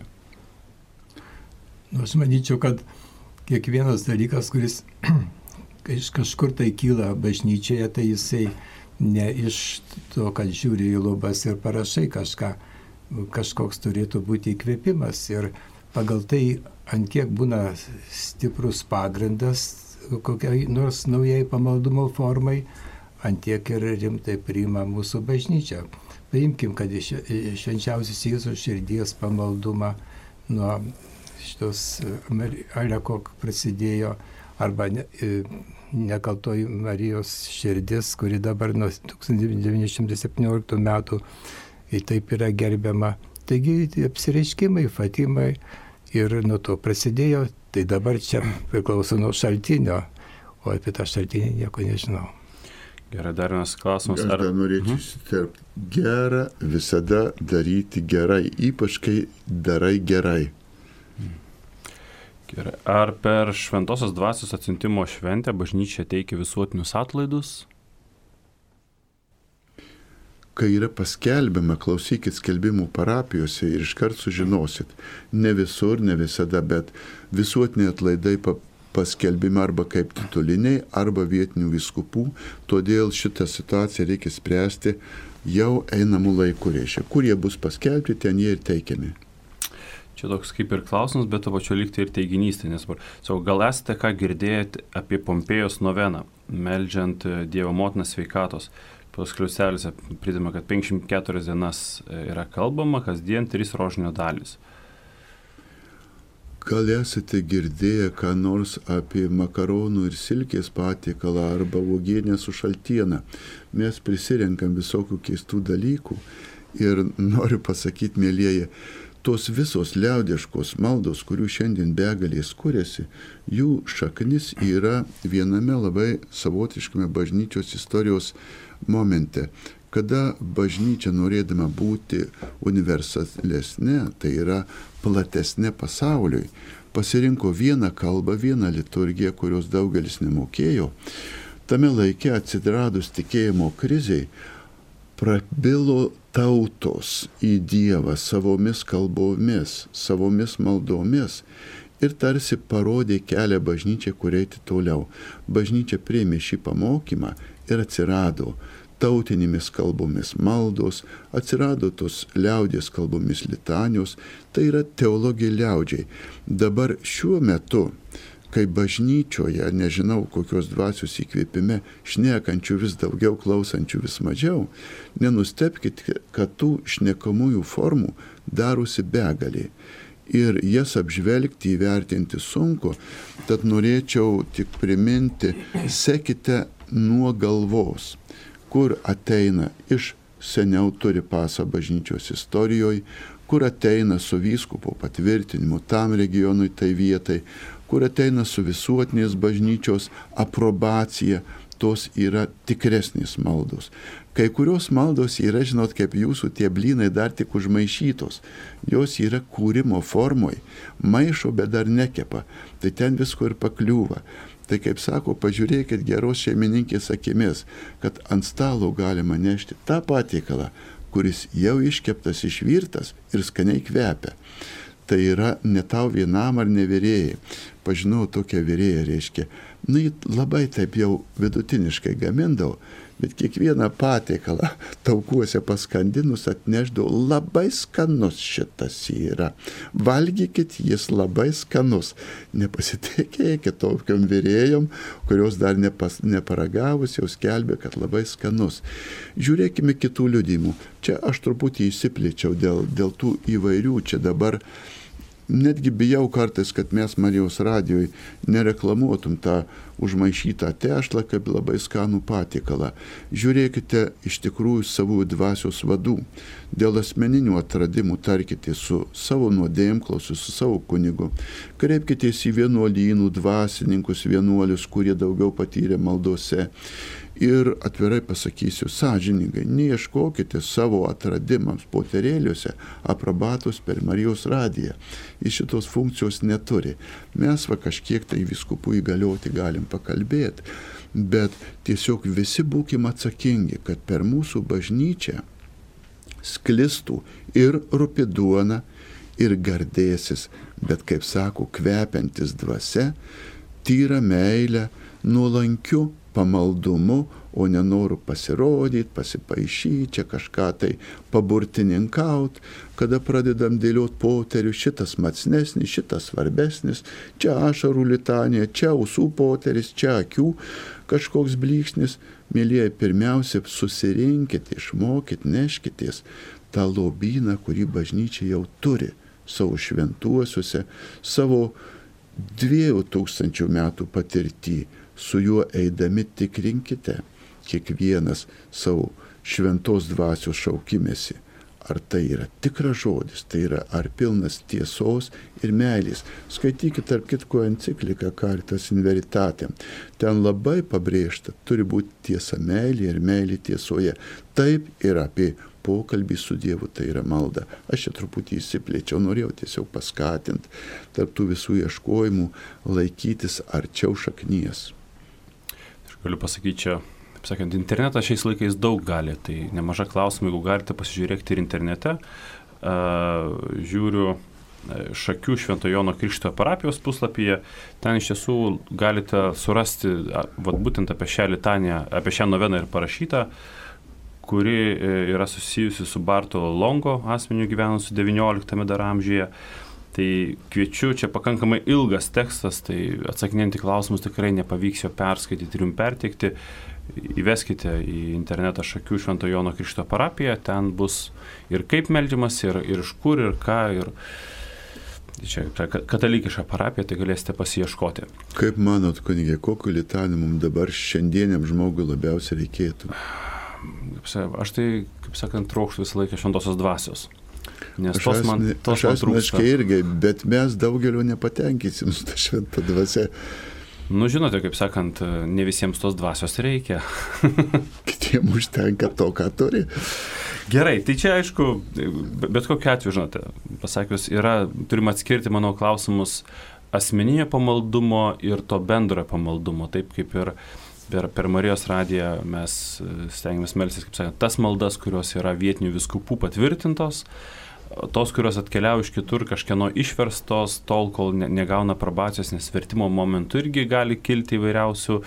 Aš manyčiau, kad kiekvienas dalykas, kuris iš kažkur tai kyla bažnyčioje, tai jisai ne iš to, kad žiūri į lubas ir parašai kažką, kažkoks turėtų būti įkvėpimas. Ir pagal tai, ant kiek būna stiprus pagrindas kokiai nors naujai pamaldumo formai, ant tiek ir rimtai priima mūsų bažnyčia. Paimkim, kad švenčiausios Jėzaus širdies pamaldumą nuo šitos Aleko prasidėjo, arba nekaltoji Marijos širdis, kuri dabar nuo 1917 metų taip yra gerbiama. Taigi apsireiškimai, Fatimai ir nuo to prasidėjo, tai dabar čia priklauso nuo šaltinio, o apie tą šaltinį nieko nežinau. Gerai, dar vienas klausimas. Aš dar norėčiau įsiterpti. Gera visada daryti gerai, ypač kai darai gerai. Gerai. Ar per šventosios dvasios atsiuntimo šventę bažnyčia teikia visuotinius atlaidus? Kai yra paskelbiama, klausykit skelbimų parapijose ir iškart sužinosit. Ne visur, ne visada, bet visuotiniai atlaidai paskelbimi arba kaip tituliniai, arba vietinių vyskupų. Todėl šitą situaciją reikia spręsti jau einamų laikų reiškia. Kur jie bus paskelbti, ten jie ir teikiami. Čia toks kaip ir klausimas, bet to pačio likti ir teiginys. Gal esate ką girdėjote apie Pompėjos noveną, meldžiant Dievo motiną sveikatos? Tos kliuselėse pridėme, kad 54 dienas yra kalbama, kasdien 3 rožinio dalys. Gal esate girdėję ką nors apie makaronų ir silkės patiekalą arba uogienę su šaltiena? Mes prisirenkam visokių keistų dalykų ir noriu pasakyti, mėlieji, tos visos liaudiškos maldos, kurių šiandien begalės kuriasi, jų šaknis yra viename labai savotiškame bažnyčios istorijos momente, kada bažnyčia norėdama būti universalesnė, tai yra platesnė pasauliui, pasirinko vieną kalbą, vieną liturgiją, kurios daugelis nemokėjo. Tame laike atsiradus tikėjimo kriziai, prabilo tautos į Dievą savomis kalbomis, savomis maldomis ir tarsi parodė kelią bažnyčiai, kur eiti toliau. Bažnyčia priėmė šį pamokymą ir atsirado tautinėmis kalbomis maldos, atsirado tos liaudies kalbomis litanijos, tai yra teologija liaudžiai. Dabar šiuo metu, kai bažnyčioje, nežinau kokios dvasios įkvėpime, šnekančių vis daugiau, klausančių vis mažiau, nenustebkite, kad tų šnekamųjų formų darosi begalė. Ir jas apžvelgti, įvertinti sunku, tad norėčiau tik priminti, sekite nuo galvos, kur ateina iš seniau turi pasą bažnyčios istorijoje, kur ateina su vyskupo patvirtinimu tam regionui, tai vietai, kur ateina su visuotinės bažnyčios aprobacija, tos yra tikresnės maldos. Kai kurios maldos yra, žinot, kaip jūsų tie blynai dar tik užmaišytos. Jos yra kūrimo formoj, maišo, bet dar nekepa. Tai ten visko ir pakliūva. Tai kaip sako, pažiūrėkit geros šeimininkės akimis, kad ant stalo galima nešti tą patiekalą, kuris jau iškeptas, išvirtas ir skaniai kvepia. Tai yra ne tau vienam ar ne virėjai. Pažinau tokią virėją, reiškia. Ji labai taip jau vidutiniškai gamindavo, bet kiekvieną patiekalą taukuose paskandinus atnešdavo labai skanus šitas yra. Valgykit, jis labai skanus. Nepasitikėkit tokiom virėjom, kurios dar neparagavus jau skelbė, kad labai skanus. Žiūrėkime kitų liudymų. Čia aš truputį įsiplėčiau dėl tų įvairių. Čia dabar netgi bijau kartais, kad mes Marijos radijoj nereklamuotum tą užmaišytą tešlą kaip labai skanų patiekalą. Žiūrėkite iš tikrųjų savų dvasios vadų. Dėl asmeninių atradimų tarkite su savo nuodėmklausiu, su savo kunigu. Kreipkitės į vienuolynų dvasininkus, vienuolius, kurie daugiau patyrė maldose. Ir atvirai pasakysiu, sąžiningai, neieškokite savo atradimams poterėliuose aprobatos per Marijos radiją. Jis šitos funkcijos neturi. Mes kažkiek tai vyskupų įgalioti galim pakalbėti, bet tiesiog visi būkim atsakingi, kad per mūsų bažnyčią sklistų ir rupi duona, ir gardėsis, bet kaip sako, kvepiantis dvasia, tyra meilė, nuolankiu pamaldumu, o nenoru pasirodyti, pasipaišyti, čia kažką tai paburtininkaut, kada pradedam dėliot poterius, šitas matsnesnis, šitas svarbesnis, čia ašarų litanija, čia ausų poteris, čia akių kažkoks blyksnis. Mėlyje, pirmiausia, susirinkit, išmokit, neškitės tą lobyną, kurį bažnyčia jau turi savo šventuosiuose, savo 2000 metų patirtį. Su juo eidami tikrinkite kiekvienas savo šventos dvasios šaukimėsi. Ar tai yra tikras žodis, tai yra ar pilnas tiesos ir meilės. Skaitykite tarp kitko encikliką Caritas in Veritatem. Ten labai pabrėžta, turi būti tiesa meilė ir meilė tiesoje. Taip ir apie pokalbį su Dievu, tai yra malda. Aš čia truputį įsiplėčiau, norėjau tiesiog paskatinti tarp tų visų ieškojimų laikytis arčiau šaknies. Galiu pasakyti, čia, taip sakant, internetą šiais laikais daug gali, tai nemaža klausimų, jeigu galite pasižiūrėti ir internete. Žiūriu Šakių Švento Jono Krikštytojo parapijos puslapyje, ten iš tiesų galite surasti būtent apie šią litaniją, apie šią noveną ir parašytą, kuri yra susijusi su Bartolo Longo asmeniu gyvenusiu XIX dar amžiuje. Tai kviečiu, čia pakankamai ilgas tekstas, tai atsakinėjant į klausimus tikrai nepavyks jo perskaityti ir jums perteikti. Įveskite į internetą Šakių Švento Jono Krikštytojo parapiją, ten bus ir kaip meldžiamas, ir iš kur, ir ką, ir čia katalikiška parapija, tai galėsite pasiieškoti. Kaip manot, kunige, kokiu litaniju mums dabar šiandieniam žmogui labiausiai reikėtų? Aš tai, kaip sakant, trokštu visą laiką šventosios dvasios. Nes aš asmeniškai irgi, bet mes daugelio nepatenkysim su ta šventa dvasia. Nu, žinote, kaip sakant, ne visiems tos dvasios reikia. Kitiems užtenka to, ką turi. Gerai, tai čia aišku, bet kokiu atveju, žinote, pasakius, turime atskirti, manau, klausimus asmeninio pamaldumo ir to bendrojo pamaldumo, taip kaip ir per Marijos radiją mes stengiamės melstis, kaip sakant, tas maldas, kurios yra vietinių vyskupų patvirtintos, tos, kurios atkeliauja iš kitur kažkieno išverstos, tol, kol negauna aprobacijos, nes vertimo momentu irgi gali kilti įvairiausių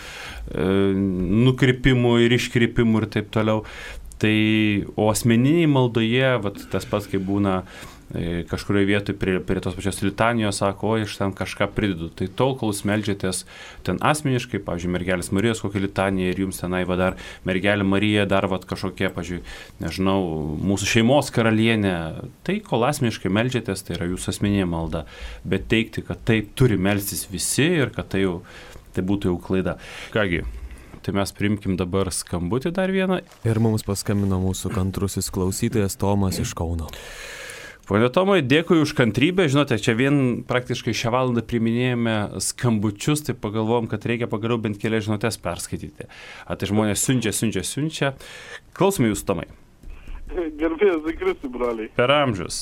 nukrypimų ir iškrypimų ir taip toliau. Tai, o asmeniniai maldoje, tas pats, kai būna kažkurioje vietoje prie tos pačios litanijos, sako, aš ten kažką pridedu. Tai tol, kol jūs meldžiatės ten asmeniškai, pavyzdžiui, mergelės Marijos kokią litaniją ir jums tenai dar mergelė Marija, dar kažkokie, pavyzdžiui, nežinau, mūsų šeimos karalienė, tai kol asmeniškai meldžiatės, tai yra jūsų asmeninė malda. Bet teikti, kad taip turi melstis visi ir kad tai būtų jau klaida. Kągi, tai mes priimkim dabar skambutį dar vieną. Ir mums paskambino mūsų kantrusis klausytojas Tomas iš Kauno. Pone Tomai, dėkui už kantrybę. Žinote, čia vien praktiškai šią valandą priminėjame skambučius, tai pagalvojom, kad reikia pagaliau bent kelias žinutės perskaityti. Tai žmonės siunčia. Klausome jūs, Tomai. Gerbėjas Kristi, broliai. Per amžius.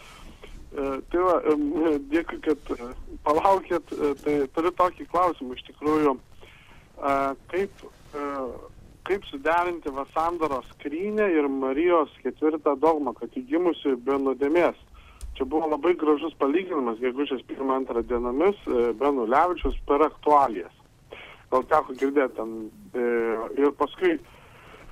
Tai va, dėkui, kad palaukėt. Tai turiu tokį klausimą iš tikrųjų. Kaip suderinti sandoros skrynę ir Marijos 4 dogmą, kad įgimusi be nuodėmės. Čia buvo labai gražus palyginimas, gegužės 1-2 dienomis, Benulevičius per aktualijas. Gal teko girdėti ten. Ir paskui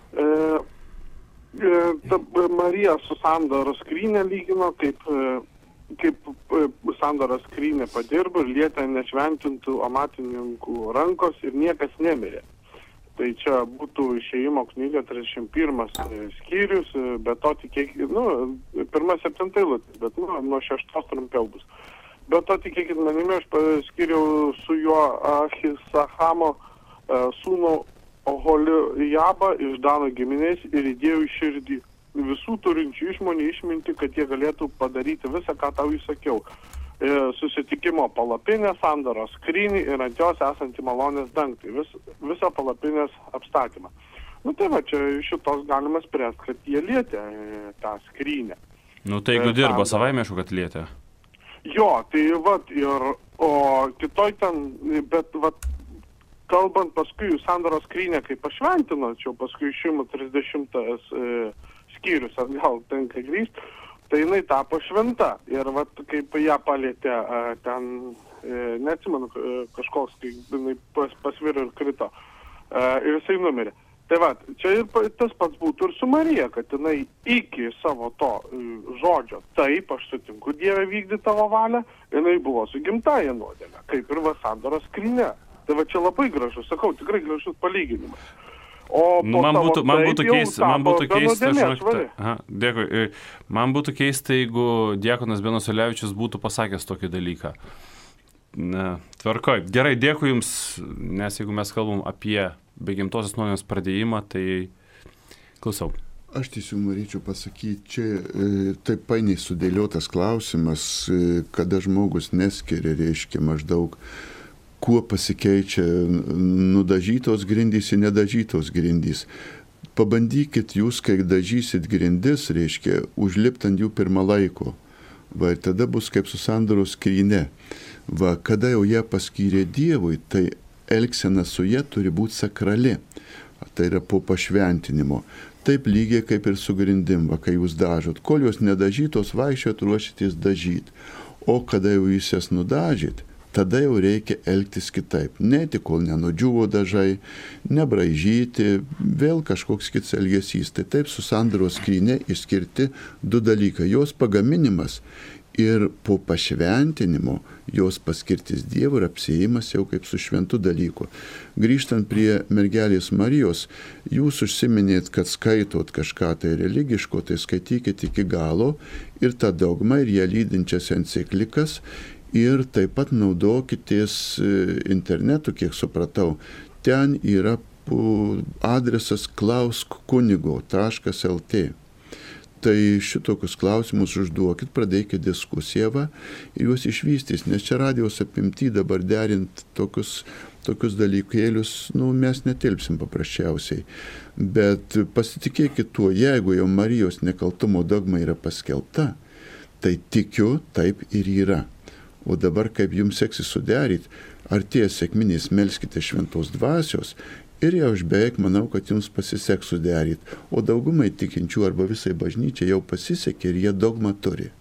Marija su sandoros skrynė lygino, kaip sandoros skrynė padirbo ir lietė nešventintų amatininkų rankos ir niekas nemirė. Tai čia būtų Išėjimo knyga 31 skyrius, bet to tikėkit, 1-7 eilutės, bet nuo 6 trumpiau bus. Bet to tikėkit manimi, aš paskiriau su juo Ahisahamo sūnų Oholiabą iš Dano giminės ir įdėjau į širdį visų turinčių išmonių išminti, kad jie galėtų padaryti visą, ką tau įsakiau. Susitikimo palapinė, sandoros skrynį ir ant jos esantį malonės dangtį, visą palapinės apstatymą. Tai va, čia šitos galima spręsti, kad jie lietė tą skrynę. Tai jeigu dirba savaime, aišku, kad lietė. Jo, tai vat, o kitoj ten, bet vat, kalbant paskui sandoros skrynę, kaip pašventino, čia paskui 130 skyrius, atgal tenka grįžti, tai jinai tapo šventa. Ir vat, kaip ją palėtė ten, neatsimenu, kažkoks, kai jinai pasviro ir krito, ir jisai numirė. Tai vat, čia ir tas pats būtų ir su Marija, kad jinai iki savo to žodžio, taip, aš sutinku Dieve vykdyti tavo valią, jinai buvo su gimtaja nuodėme, kaip ir sandoros skrynia. Tai va čia labai gražus, sakau, tikrai gražus palyginimas. Man būtų keista, jeigu diakonas Benas Ulevičius būtų pasakęs tokį dalyką. Tvarkoj. Gerai, dėkui Jums, nes jeigu mes kalbam apie begimtosios nuodėmės pradėjimą, tai klausau. Aš tiesiog norėčiau pasakyti, čia taip painiai sudėliotas klausimas, kada žmogus neskiria, reiškia maždaug, kuo pasikeičia nudažytos grindys ir nedažytos grindys. Pabandykit jūs, kai dažysit grindis, reiškia, užlipt ant jų pirmą laiko. Va, ir tada bus kaip su sandoros skryne. Va, kada jau ją paskyrė Dievui, tai elgsena su ja turi būti sakrali. Tai yra po pašventinimo. Taip lygiai kaip ir su grindim, va, kai jūs dažot. Kol jos nedažytos, vaikščiot ruošitės dažyti. O kada jau jūs jas nudažyt, tada jau reikia elgtis kitaip. Ne tik kol nenudžiuvo dažai, nebraižyti, vėl kažkoks kits elgesys. Tai taip su sandoros skryne išskirti du dalykai. Jos pagaminimas ir po pašventinimo jos paskirtis Dievo ir apsiėjimas jau kaip su šventu dalyku. Grįžtant prie mergelės Marijos, jūs užsiminėt, kad skaitot kažką tai religiško, tai skaitykit iki galo ir tą dogmą ir ją lydinčias enciklikas. Ir taip pat naudokitės internetu, kiek supratau. Ten yra adresas klauskunigo.lt. Tai šitokius klausimus užduokit, pradėkit diskusiją ir juos išvystys, nes čia radijos apimti dabar derint tokius dalykėlius, mes netilpsim paprasčiausiai. Bet pasitikėkit tuo, jeigu jau Marijos nekaltumo dogma yra paskelbta, tai tikiu, taip ir yra. O dabar, kaip jums seksis suderyti, artėja sekminės, melskite šventos dvasios ir jau aš beveik manau, kad jums pasiseks suderyti. O daugumai tikinčių arba visai bažnyčiai jau pasisekė ir jie dogmą turi.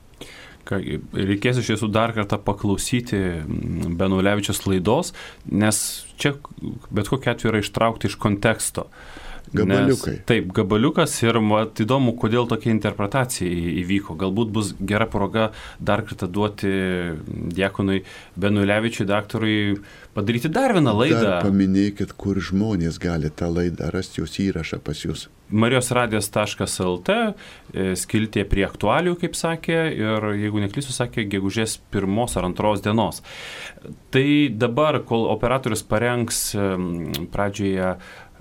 Reikės iš tiesų dar kartą paklausyti Beno Ulevičiaus laidos, nes čia bet kokiu atveju yra ištraukti iš konteksto. Gabaliukai. Taip, gabaliukas ir įdomu, kodėl tokia interpretacija įvyko. Galbūt bus gera proga dar kartą duoti diakonui Benui Ulevičiui, daktarui, padaryti dar vieną laidą. Dar paminėkit, kur žmonės gali tą laidą rasti, jos įrašą pas jūs. marijosradijas.lt, skiltė prie aktualijų, kaip sakė, ir jeigu neklysiu, sakė, gegužės 1 ar 2 dienos. Tai dabar, kol operatorius parengs pradžioje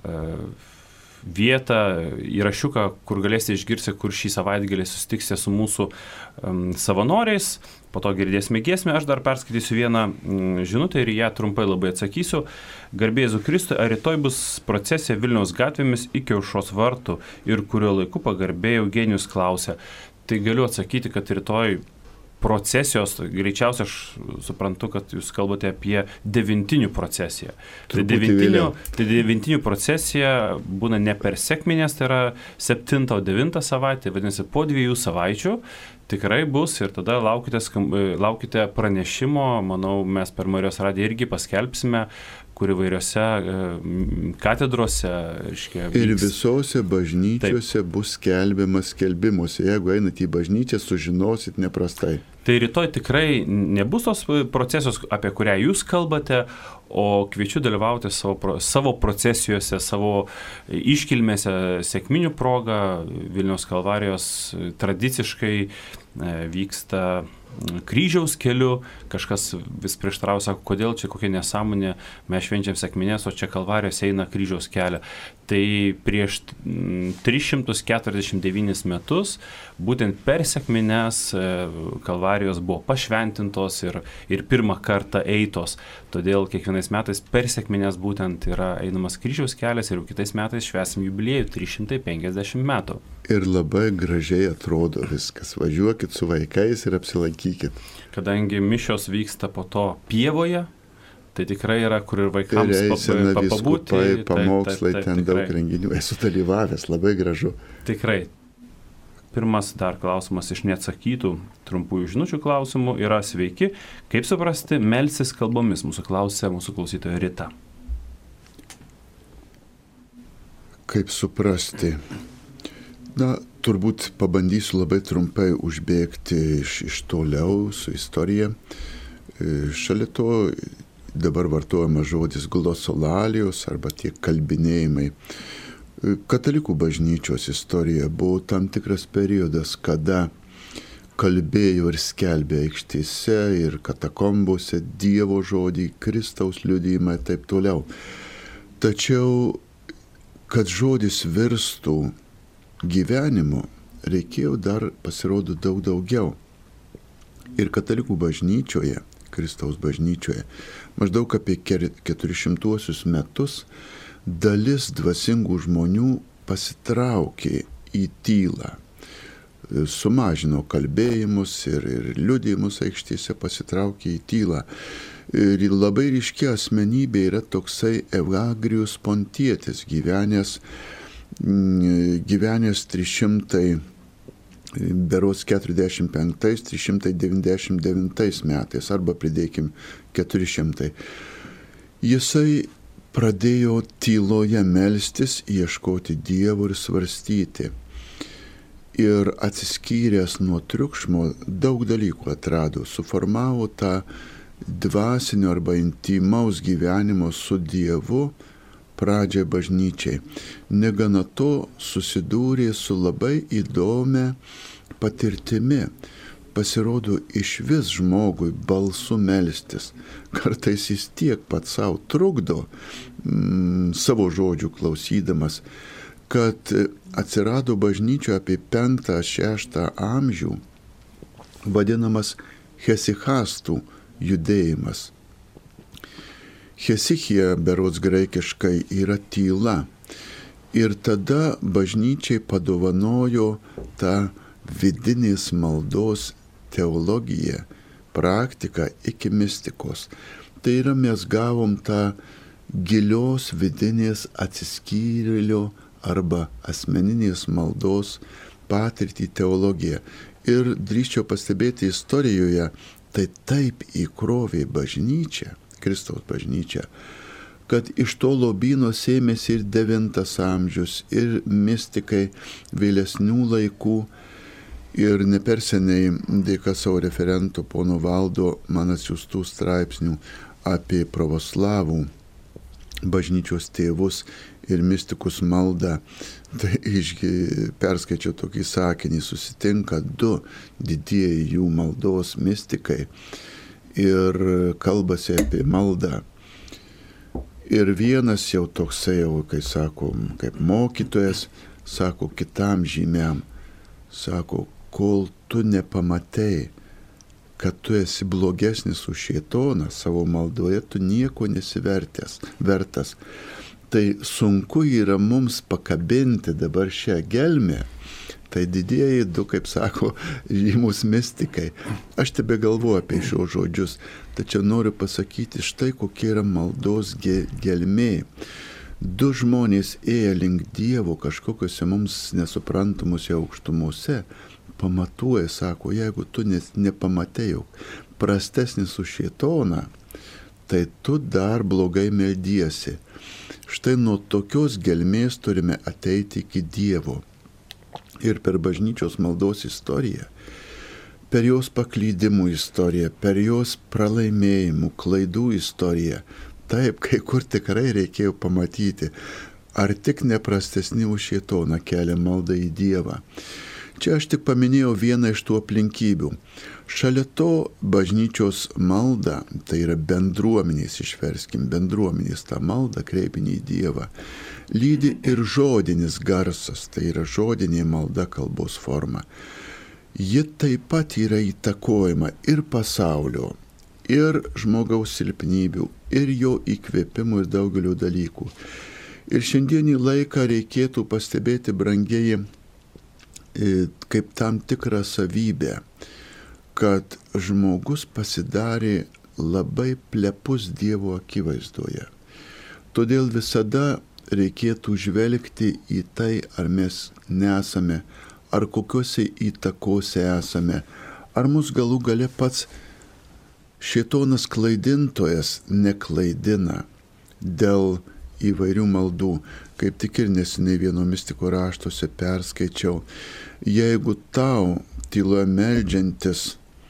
vietą, įrašiuką, kur galėsite išgirsti, kur šį savaitgalį susitiksite su mūsų savanoriais, po to girdėsime giesmę, aš dar perskaitysiu vieną žinutę ir ją trumpai labai atsakysiu. Garbė Jėzui Kristui, ar rytoj bus procesija Vilniaus gatvėmis iki Aušros vartų ir kurio laiku pagarbė Eugenijus klausė. Tai galiu atsakyti, kad rytoj procesijos, greičiausiai aš suprantu, kad jūs kalbate apie devintinių procesiją. Tai devintinių procesija būna ne per sekminės, tai yra 7 o 9 savaitė, vadinasi, po 2 savaičių tikrai bus ir tada laukite pranešimo, manau, mes per Marijos radiją irgi paskelbsime, kur įvairiose katedrose, reiškia, ir visose bažnyčiose bus skelbiamas skelbimuose. Jeigu einat į bažnyčią, sužinosit neprastai. Tai rytoj tikrai nebus tos procesijos, apie kurią jūs kalbate, o kviečiu dalyvauti savo procesijose, savo iškilmėse sekminių proga. Vilniaus Kalvarijos tradiciškai vyksta kryžiaus keliu, kažkas vis prieštarauja, sako, kodėl čia kokia nesąmonė, mes švenčiam sekmines, o čia Kalvarijos eina kryžiaus kelią. Tai prieš 349 metus, būtent per sekmines Kalvarijos buvo pašventintos ir pirmą kartą eitos. Todėl kiekvienais metais per sekmines būtent yra einamas kryžiaus kelias ir jau kitais metais švęsim jubiliejų 350 metų. Ir labai gražiai atrodo viskas. Važiuokit su vaikais ir apsilankykit. Kadangi mišios vyksta po to pievoje, tai tikrai yra, kur ir vaikams pabūti. Pamokslai, ten daug renginių. Esu dalyvavęs, labai gražu. Tikrai. Pirmas dar klausimas iš neatsakytų trumpųjų žinučių klausimų yra: sveiki, kaip suprasti melsis kalbomis? Mūsų klausia mūsų klausytoja Rita. Kaip suprasti? Na, turbūt pabandysiu labai trumpai užbėgti iš toliau su istorija. Šalia to dabar vartojamas žodis glosolalijos arba tie kalbinėjimai. Katalikų bažnyčios istorija buvo tam tikras periodas, kada kalbėjo ir skelbė aikštėse ir katakombose Dievo žodį, Kristaus liudijimą ir taip toliau. Tačiau, kad žodis virstų gyvenimu, reikėjo dar pasirodo daug daugiau. Ir katalikų bažnyčioje, Kristaus bažnyčioje, maždaug apie 400 metus dalis dvasingų žmonių pasitraukė į tylą. Sumažino kalbėjimus ir liudijimus aikštėse, pasitraukė į tylą. Ir labai ryški asmenybė yra toksai Evagrijus Pontietis, gyvenęs 345-399 metais, arba pridėkim 400. Jisai pradėjo tyloje melstis, ieškoti Dievo ir svarstyti. Ir atsiskyręs nuo triukšmo daug dalykų atrado, suformavo tą dvasinio arba intimaus gyvenimo su Dievu pradžią bažnyčiai. Negana to, susidūrė su labai įdomia patirtimi. Pasirodo, iš vis žmogui balsu melstis. Kartais jis tiek pat savo trukdo savo žodžių klausydamas, kad atsirado bažnyčioje apie 5-6 amžių vadinamas hesichastų judėjimas. Hesichija, berods graikiškai, yra tyla. Ir tada bažnyčiai padovanojo tą vidinės maldos teologiją, praktiką iki mistikos. Tai yra, mes gavom tą gilios vidinės atsiskyrėlio arba asmeninės maldos patirtį teologiją. Ir drįsčiau pastebėti istorijoje, tai taip įkrovė bažnyčią, Kristaus bažnyčią, kad iš to lobyno sėmėsi ir 9 amžius, ir mistikai vėlesnių laikų. Ir neperseniai dėka savo referento pono Valdo man atsiųstų straipsnių apie pravoslavų bažnyčios tėvus ir mistikus maldą. Tai perskaičiau tokį sakinį: susitinka 2 didieji jų maldos mistikai ir kalbasi apie maldą. Ir vienas jau toksai, kai sakom, kaip mokytojas, sako kitam žymiam, sako, kol tu nepamatei, kad tu esi blogesnis už šėtoną savo maldoje, tu nieko nesivertas. Tai sunku yra mums pakabinti dabar šią gelmę. Tai didieji 2, kaip sako, žymus mistikai. Aš tebegalvoju apie šios žodžius, tačiau noriu pasakyti štai kokia yra maldos gelmė. 2 žmonės ėję link Dievo kažkokiuose mums nesuprantamuose aukštumuose, pamatuoja, sako, jeigu tu nepamatėjau prastesnis už šėtoną, tai tu dar blogai meldiesi. Štai nuo tokios gelmės turime ateiti iki Dievo. Ir per bažnyčios maldos istoriją, per jos paklydimų istoriją, per jos pralaimėjimų, klaidų istoriją, taip, kai kur tikrai reikėjo pamatyti, ar tik neprastesni už šėtoną kelia maldą į Dievą. Čia aš tik paminėjau vieną iš tų aplinkybių. Šalia to bažnyčios malda, tai yra bendruomenės, išverskim, bendruomenės tą maldą, kreipinį į Dievą, lydi ir žodinis garsas, tai yra žodinė malda, kalbos forma. Ji taip pat yra įtakojama ir pasaulio, ir žmogaus silpnybių, ir jo įkvėpimų ir daugelio dalykų. Ir šiandienį laiką reikėtų pastebėti, brangieji, kaip tam tikrą savybę, kad žmogus pasidarė labai plepus Dievo akivaizdoje. Todėl visada reikėtų žvelgti į tai, ar mes nesame, ar kokiuose įtakose esame, ar mus galų gale pats šėtonas klaidintojas neklaidina dėl įvairių maldų. Kaip tik ir neseniai vieno mistiko raštuose perskaičiau, jeigu tau tyloje meldžiantis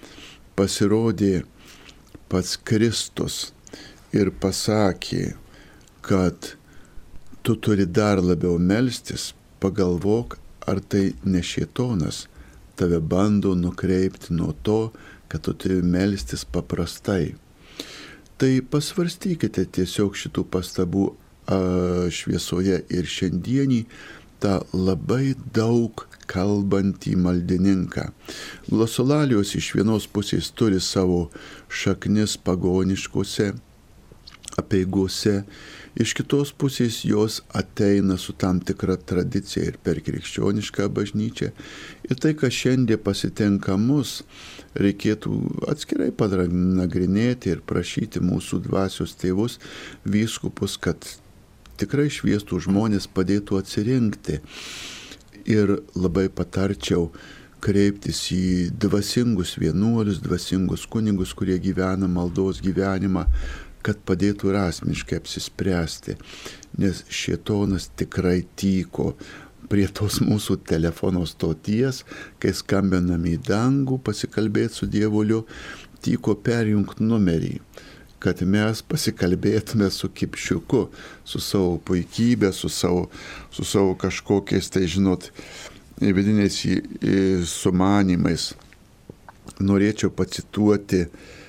pasirodė pats Kristus ir pasakė, kad tu turi dar labiau melstis, pagalvok, ar tai ne šėtonas tave bando nukreipti nuo to, kad tu turi melstis paprastai. Tai pasvarstykite tiesiog šitų pastabų šviesoje ir šiandienį tą labai daug kalbantį maldininką. Glosolalijos iš vienos pusės turi savo šaknis pagoniškose apeigose, iš kitos pusės jos ateina su tam tikra tradicija ir per krikščionišką bažnyčią. Ir tai, kas šiandien pasitinka mus, reikėtų atskirai panagrinėti ir prašyti mūsų dvasios tėvus, vyskupus, kad tikrai šviestų žmonės, padėtų atsirinkti. Ir labai patarčiau kreiptis į dvasingus vienuolius, dvasingus kunigus, kurie gyvena maldos gyvenimą, kad padėtų ir asmeniškai apsispręsti. Nes šėtonas tikrai tyko prie tos mūsų telefono stoties, kai skambiname į dangų pasikalbėti su Dievuliu, tyko perjungt numerį, kad mes pasikalbėtume su kipšiuku, su savo puikybė, su savo kažkokiais, tai žinot, vidiniais sumanimais. Norėčiau pacituoti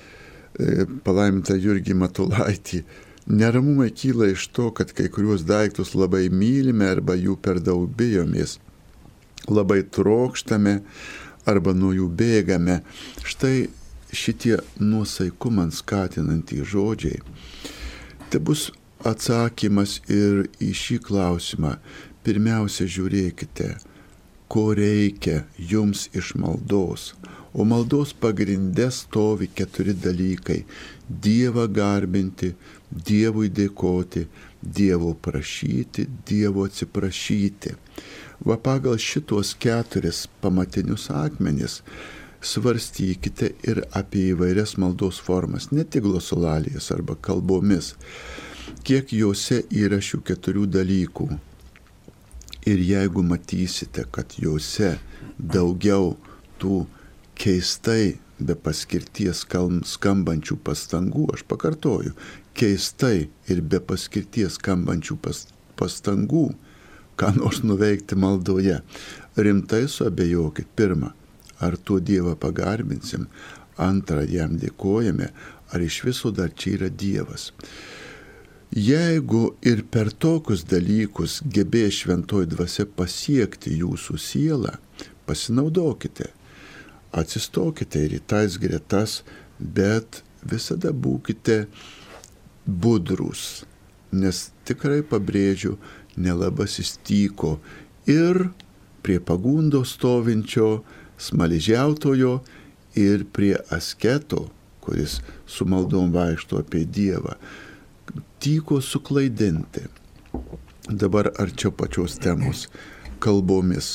palaimintą Jurgį Matulaitį. Neramumai kyla iš to, kad kai kuriuos daiktus labai mylime arba jų per daug bijomės, labai trokštame arba nuo jų bėgame. Štai šitie nuosaikumą skatinantys žodžiai. Tai bus atsakymas ir į šį klausimą. Pirmiausia, žiūrėkite, ko reikia jums iš maldos. O maldos pagrinde stovi 4 dalykai. Dievą garbinti, Dievui dėkoti, Dievo prašyti, Dievo atsiprašyti. Va pagal šitos 4 pamatinius akmenis svarstykite ir apie įvairias maldos formas, ne tik glosolalijas arba kalbomis, kiek juose yra šių 4 dalykų. Ir jeigu matysite, kad juose daugiau tų keistai be paskirties skambančių pastangų, aš pakartoju, keistai ir be paskirties skambančių pastangų, ką nors nuveikti maldoje, rimtai suabejokit. Pirma, ar tuo Dievą pagarbinsim, antrą, jam dėkojame, ar iš viso dar čia yra Dievas. Jeigu ir per tokius dalykus gebės šventoji dvasia pasiekti jūsų sielą, pasinaudokite, atsistokite ir į tais gretas, bet visada būkite budrus, nes tikrai pabrėžiu, nelabasis tyko ir prie pagundos stovinčio smaližiautojo ir prie asketo, kuris su maldom vaikšto apie Dievą, tyko suklaidinti. Dabar arčiau pačios temos kalbomis.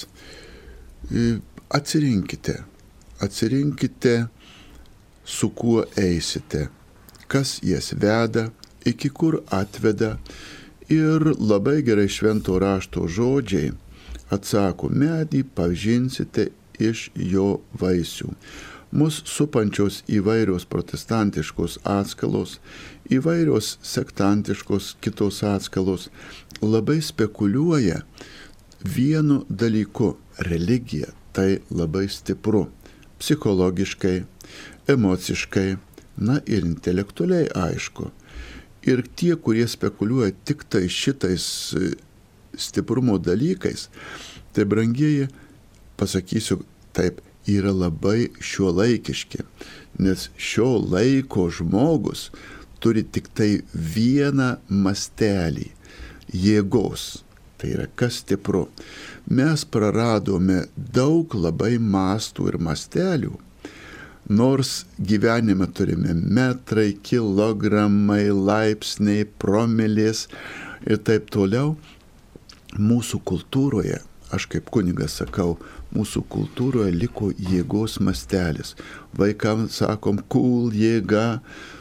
Atsirinkite, su kuo eisite, kas jas veda, iki kur atveda. Ir labai gerai švento rašto žodžiai atsako, medį pažinsite iš jo vaisių. Mus supančios įvairios protestantiškos atskalos, įvairios sektantiškos kitos atskalos labai spekuliuoja vienu dalyku - religija. Tai labai stipru. Psichologiškai, emociškai, na ir intelektualiai aišku. Ir tie, kurie spekuliuoja tik tai šitais stiprumo dalykais, tai brangieji, pasakysiu taip, yra labai šiuolaikiški, nes šio laiko žmogus turi tik tai vieną mastelį - jėgos. Tai yra kas stipru. Mes praradome daug labai mastų ir mastelių, nors gyvenime turime metrai, kilogramai, laipsniai, promilės ir taip toliau. Mūsų kultūroje, aš kaip kunigas sakau, mūsų kultūroje liko jėgos mastelis. Vaikams sakom, cool jėga,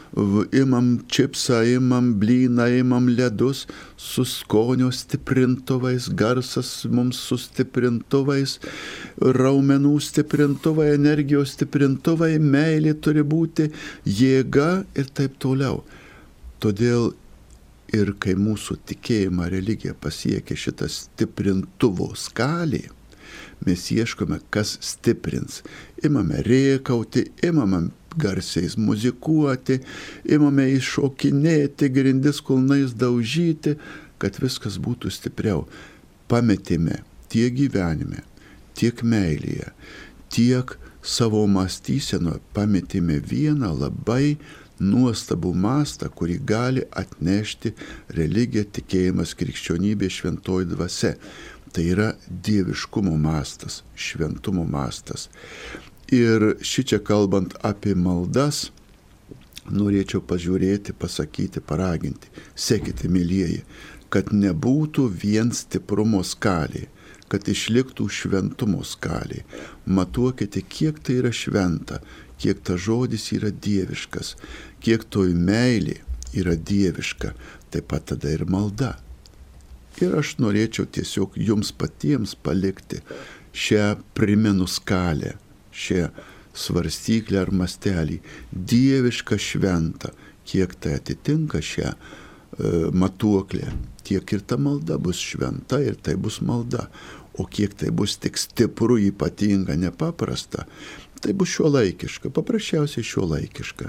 imam čipsą, imam blyną, imam ledus su skonio stiprintuvais, garsas mums su stiprintuvais, raumenų stiprintuvai, energijos stiprintuvai, meilė turi būti, jėga ir taip toliau. Todėl ir kai mūsų tikėjimą religija pasiekia šitą stiprintuvo skalį, mes ieškome, kas stiprins. Imame rėkauti, imame garsiais muzikuoti, imame iššokinėti, grindis kulnais daužyti, kad viskas būtų stipriau. Pametėme tiek gyvenime, tiek meilėje, tiek savo mąstysenoje, pametėme vieną labai nuostabų mastą, kurį gali atnešti religija, tikėjimas, krikščionybė, šventoji dvasia. Tai yra dieviškumo mastas, šventumo mastas. Ir šičia kalbant apie maldas, norėčiau pažiūrėti, pasakyti, paraginti. Sekite, mylieji, kad nebūtų vien stiprumo skalė, kad išliktų šventumo skalė. Matuokite, kiek tai yra šventa, kiek ta žodis yra dieviškas, kiek toj meilė yra dieviška, taip pat tada ir malda. Ir aš norėčiau tiesiog jums patiems palikti šią primenų skalę, šią svarstyklę ar mastelį, dievišką šventą, kiek tai atitinka šią matuoklę, tiek ir ta malda bus šventa ir tai bus malda, o kiek tai bus tik stipru, ypatinga, nepaprasta, tai bus šiuolaikiška, paprasčiausiai šiuolaikiška.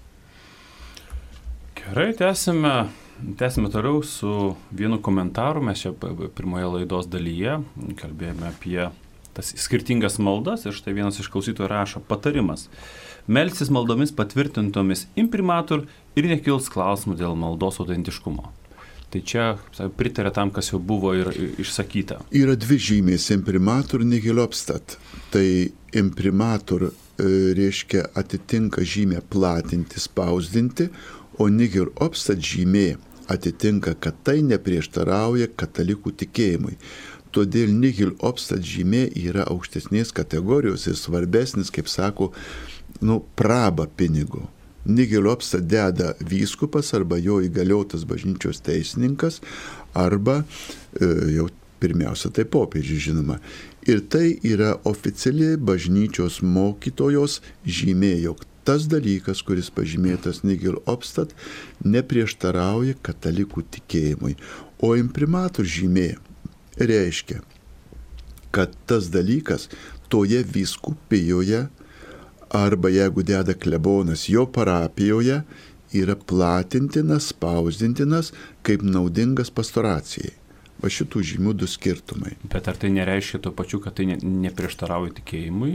Gerai, tęsime toliau su vienu komentaru. Mes čia pirmoje laidos dalyje kalbėjome apie tas skirtingas maldas ir štai vienas iš klausytojų rašo patarimas. Melsis maldomis patvirtintomis imprimatur ir nekils klausimų dėl maldos autentiškumo. Tai čia pritarė tam, kas jau buvo ir išsakyta. Yra dvi žymės imprimatur ir nihil obstat. Tai imprimatur reiškia atitinka žymę platinti, spausdinti, o nihil obstat žymė atitinka, kad tai neprieštarauja katalikų tikėjimui. Todėl nihil obstat žymė yra aukštesnės kategorijos ir svarbesnis, kaip sako, praba pinigo. Nihil obstat deda vyskupas arba jo įgaliotas bažnyčios teisininkas arba jau pirmiausia tai popiežius, žinoma. Ir tai yra oficiali bažnyčios mokytojos žymė, jog tas dalykas, kuris pažymėtas nihil obstat, neprieštarauja katalikų tikėjimui. O imprimatur žymė reiškia, kad tas dalykas toje vyskupijoje arba jeigu deda klebonas jo parapijoje yra platintinas, spausdintinas kaip naudingas pastoracijai. Va šitų žymių du skirtumai. Bet ar tai nereiškia to pačiu, kad tai neprieštarauja tikėjimui?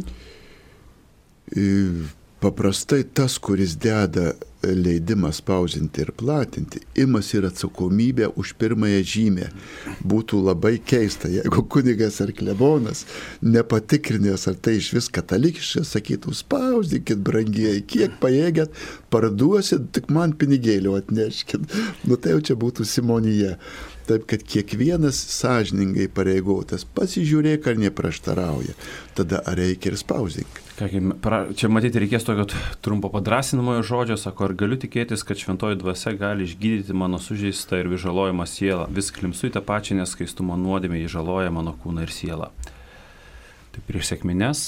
Paprastai tas, kuris deda leidimą spausdinti ir platinti, imas ir atsakomybę už pirmąją žymę. Būtų labai keista, jeigu kunigas ar klebonas nepatikrinės, ar tai iš vis katalikiškas, sakytų, spausdinkit, brangieji, kiek pajėgėt, parduosit, tik man pinigėlių atneškit. Tai jau čia būtų simonija. Taip, kad kiekvienas sąžiningai pareigotas pasižiūrėk, ar neprieštarauja. Tada ar reikia ir spausdink. Čia matyti reikės tokio trumpo padrasinamojo žodžio, sako, ar galiu tikėtis, kad šventoji dvasia gali išgydyti mano sužeistą ir vyžalojimą sielą. Vis klimstu į tą pačią neskaistumo nuodėmę, įžaloja mano kūną ir sielą. Tai prieš sekmines.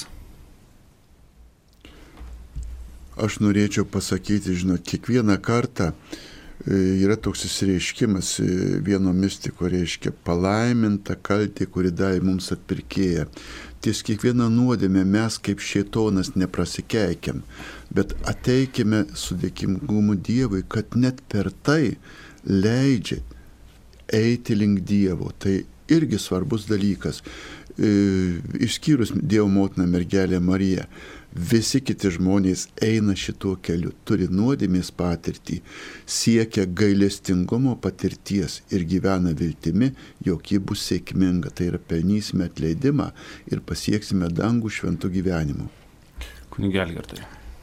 Aš norėčiau pasakyti, žinot, kiekvieną kartą yra toks įsireiškimas vieno mistiko, reiškia palaiminta kaltė, kuri davė mums atpirkėją. Ties kiekvieną nuodėmę mes kaip šėtonas neprasikeikiam, bet ateikime su dėkingumu Dievui, kad net per tai leidžia eiti link Dievo. Tai irgi svarbus dalykas. Išskyrus Dievo motiną mergelę Mariją. Visi kiti žmonės eina šituo keliu, turi nuodėmės patirtį, siekia gailestingumo patirties ir gyvena viltimi, jog ji bus sėkminga. Tai yra pelnysime atleidimą ir pasieksime dangų šventų gyvenimu. Kunige Algirdai.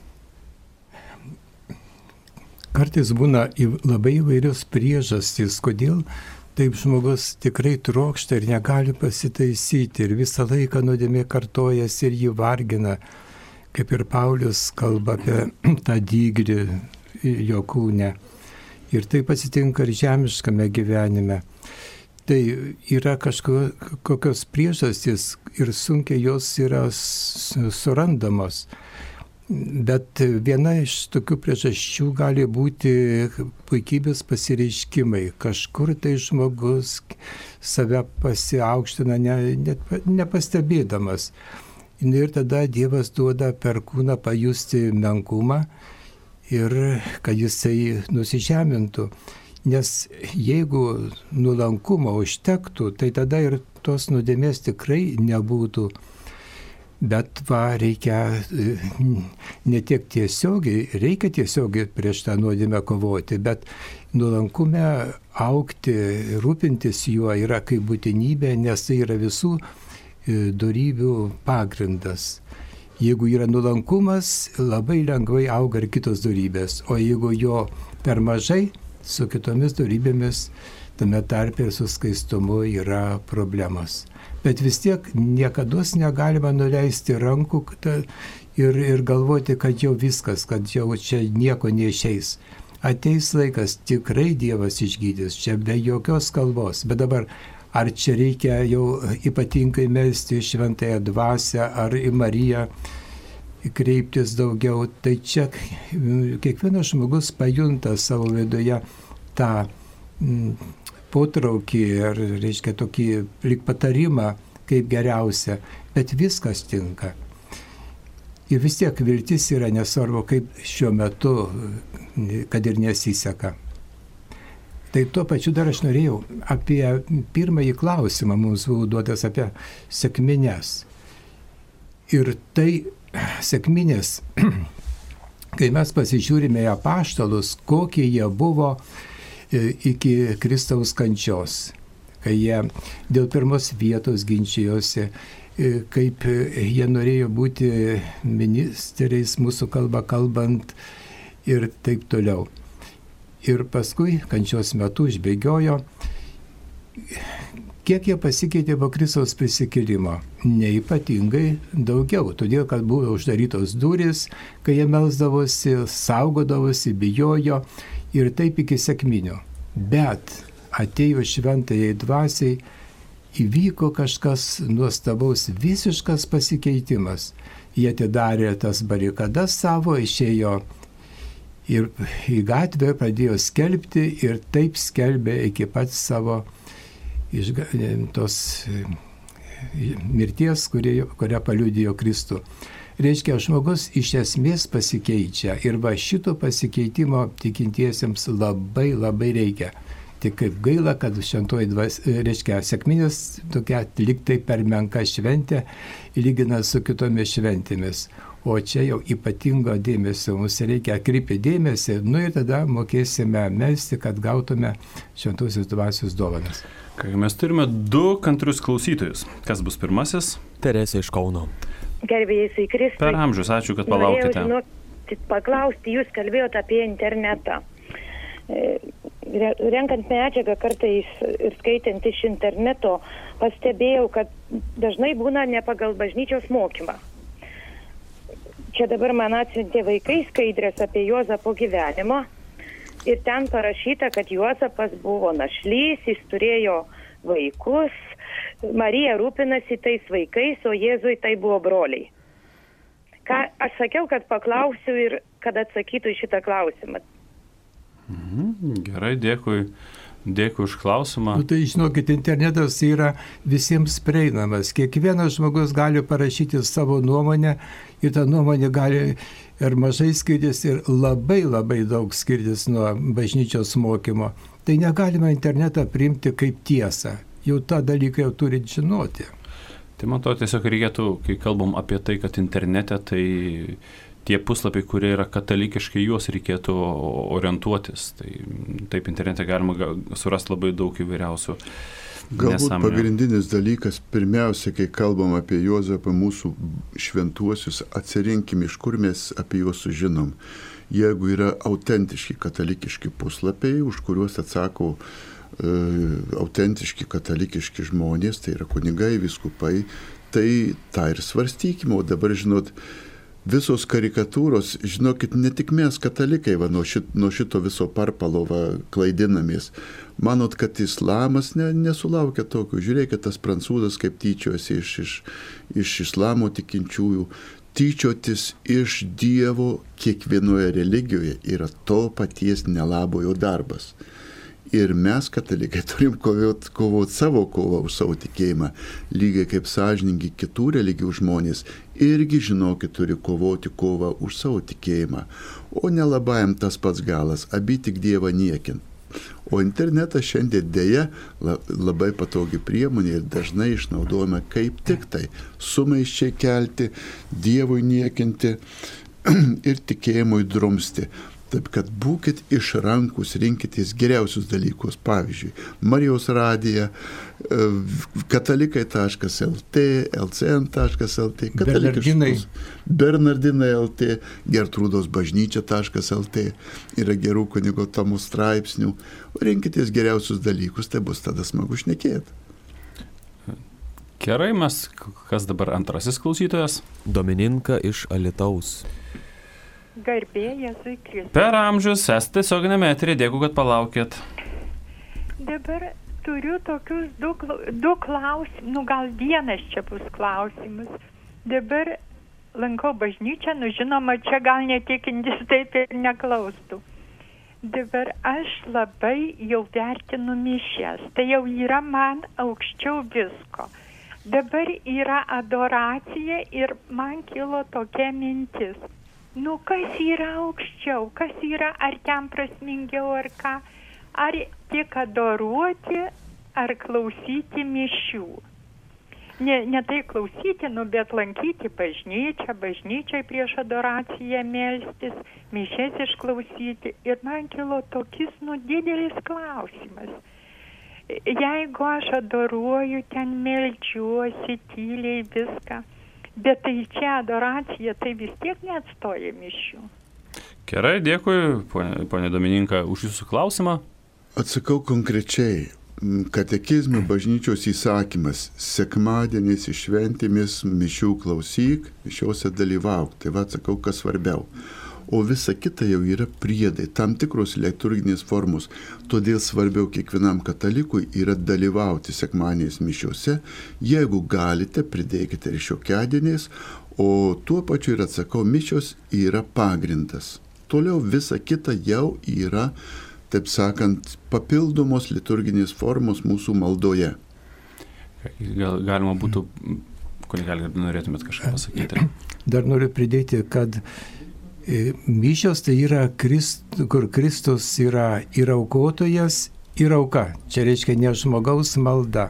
Kartais būna labai įvairios priežastys, kodėl taip žmogus tikrai trokšta ir negali pasitaisyti ir visą laiką nuodėmė kartojasi ir jį vargina. Kaip ir Paulius kalba apie tą dygrį jo kūne. Ir taip atsitinka ir žemiškame gyvenime. Tai yra kažkokios priežastys ir sunkiai jos yra surandamos. Bet viena iš tokių priežasčių gali būti puikybės pasireiškimai. Kažkur tai žmogus save pasiaukština nepastebėdamas. Ir tada Dievas duoda per kūną pajusti menkumą ir kad jisai nusižemintų. Nes jeigu nuolankumo užtektų, tai tada ir tos nuodėmės tikrai nebūtų. Bet reikia ne tiek tiesiogiai, reikia tiesiogiai prieš tą nuodėmę kovoti, bet nuolankume augti, rūpintis juo yra kaip būtinybė, nes tai yra visų dorybių pagrindas. Jeigu yra nuolankumas, labai lengvai auga ir kitos dorybės, o jeigu jo per mažai, su kitomis dorybėmis, tame tarpe ir su skaistumu yra problemos. Bet vis tiek niekados negalima nuleisti rankų ir galvoti, kad jau viskas, kad jau čia nieko neišeis. Ateis laikas, tikrai Dievas išgydys, čia be jokios kalbos, bet dabar ar čia reikia jau ypatingai melsti šventąją dvasią, ar į Mariją kreiptis daugiau. Tai čia kiekvienas žmogus pajunta savo viduje tą potraukį, ar reiškia tokį lyg patarimą, kaip geriausia, bet viskas tinka. Ir vis tiek viltis yra nesvarbu, kaip šiuo metu, kad ir nesiseka. Tai tuo pačiu dar aš norėjau apie pirmąjį klausimą, mums buvo duotas apie sekmines. Ir tai sekminės, kai mes pasižiūrime į apaštalus, kokie jie buvo iki Kristaus kančios, kai jie dėl pirmos vietos ginčijosi, kaip jie norėjo būti ministeriais mūsų kalbą kalbant ir taip toliau. Ir paskui kančios metu išbėgiojo. Kiek jie pasikeitė po Kristaus prisikėlimo? Neypatingai daugiau, todėl kad buvo uždarytos durys, kai jie melsdavosi, saugodavosi, bijojo ir taip iki sekminių. Bet atėjo šventajai dvasiai, įvyko kažkas nuostabaus, visiškas pasikeitimas. Jie atidarė tas barikadas savo, išėjo ir į gatvę pradėjo skelbti ir taip skelbė iki pat savo tos mirties, kurią paliudijo Kristų. Reiškia, žmogus iš esmės pasikeičia ir va šito pasikeitimo tikintiesiems labai labai reikia. Tik kaip gaila, kad šventoji dvasia, reiškia, sekminės tokia liktai per menka šventė, lyginant su kitomis šventėmis. O čia jau ypatingo dėmesio mums reikia atkreipti dėmesį, ir tada mokėsime melsti, kad gautume šventosios dvasios dovanas. Mes turime 2 kantrius klausytojus. Kas bus pirmasis? Teresė iš Kauno. Gerbėjai Kristui. Per amžius, ačiū, kad palaukite. Norėjau paklausti, jūs kalbėjote apie internetą. renkant medžiagą kartais ir skaitant iš interneto, pastebėjau, kad dažnai būna ne pagal bažnyčios mokymą. Čia dabar man atsiuntė vaikai skaidrės apie Juozapo gyvenimą ir ten parašyta, kad Juozapas buvo našlys, jis turėjo vaikus, Marija rūpinasi tais vaikais, o Jėzui tai buvo broliai. Aš sakiau, kad paklausiu ir kad atsakytų į šitą klausimą. Gerai, dėkui už klausimą. Tai žinokit, internetas yra visiems prieinamas. Kiekvienas žmogus gali parašyti savo nuomonę ir ta nuomonė gali ir mažai skirtis, ir labai daug skirtis nuo bažnyčios mokymo. Tai negalima internetą priimti kaip tiesą. Jau tą dalyką jau turit žinoti. Tai man to tiesiog reikėtų, kai kalbam apie tai, kad internete, tai tie puslapiai, kurie yra katalikiškai, juos reikėtų orientuotis. Tai taip internete galima surasti labai daug įvairiausių Galbūt nesąmonių. Pagrindinis dalykas, pirmiausia, kai kalbam apie Juozapą, mūsų šventuosius, atsirinkim, iš kur mes apie juos sužinom. Jeigu yra autentiški katalikiški puslapiai, už kuriuos atsako autentiški katalikiški žmonės, tai yra kunigai, vyskupai, tai tą ir svarstykime. O dabar, žinot, visos karikatūros, žinokit, ne tik mes katalikai nuo šito viso parpalo klaidinamės. Manot, kad islamas nesulaukia tokių. Žiūrėkit, tas prancūzas kaip tyčiojasi iš islamo tikinčiųjų. Tyčiotis iš Dievo kiekvienoje religijoje yra to paties nelabojo darbas. Ir mes, katalikai, turim kovoti savo kovą už savo tikėjimą, lygiai kaip sąžiningi kitų religijų žmonės, irgi, žinokit, turi kovoti kovą už savo tikėjimą. O nelabajam tas pats galas, abi tik Dievą niekint. O internetas šiandien dėja labai patogi priemonė ir dažnai išnaudojama kaip tik tai sumaiščiai kelti, Dievui niekinti ir tikėjimui drumsti. Taip, kad būkit išrankus, rinkitės geriausius dalykus. Pavyzdžiui, Marijos radija, katalikai.lt, lcn.lt, katalikiškus, Bernardinai.lt, Gertrūdos bažnyčia.lt, yra gerų kunigo Tomų straipsnių. Rinkitės geriausius dalykus, tai bus tada smagu šnekėti. Gerai, kas dabar antrasis klausytojas? Domininka iš Alytaus. Garbė Jėzui Kristui. Per amžius esate tiesioginėme eteryje, dėkui, kad palaukėt. Dabar turiu tokius du klausimus, gal vienas čia bus klausimus. Dabar lankau bažnyčią, žinoma, čia gal netikintis taip ir neklaustų. Dabar aš labai jau vertinu mišias, tai jau yra man aukščiau visko. Dabar yra adoracija ir man kilo tokia mintis. Kas yra aukščiau, kas yra, ar ten prasmingiau, ar ką, ar tik adoruoti, ar klausyti mišių. Ne tai klausyti, bet lankyti bažnyčiai prieš adoraciją melstis, mišias išklausyti. Ir man kilo tokis didelis klausimas. Jeigu aš adoruoju, ten meldžiuosi, tyliai viską, bet tai čia adoracija, tai vis tiek neatstoja mišių. Gerai, dėkui, ponė Domininka, už jūsų klausimą. Atsakau konkrečiai. Katekizme bažnyčios įsakymas. Sekmadieniais šventėmis mišių klausyk, mišiuose dalyvauk. Tai atsakau, kas svarbiau. O visa kita jau yra priedai, tam tikros liturginės formos. Todėl svarbiau kiekvienam katalikui yra dalyvauti sekmadieniais mišiuose. Jeigu galite, pridėkite ir šiokiadieniais, o tuo pačiu ir atsakau, mišios yra pagrindas. Toliau visa kita jau yra, taip sakant, papildomos liturginės formos mūsų maldoje. Galima būtų, gal norėtumėt kažką pasakyti? Dar noriu pridėti, kad mišios tai yra, kur Kristus yra ir aukotojas, ir auka. Čia reiškia ne žmogaus malda.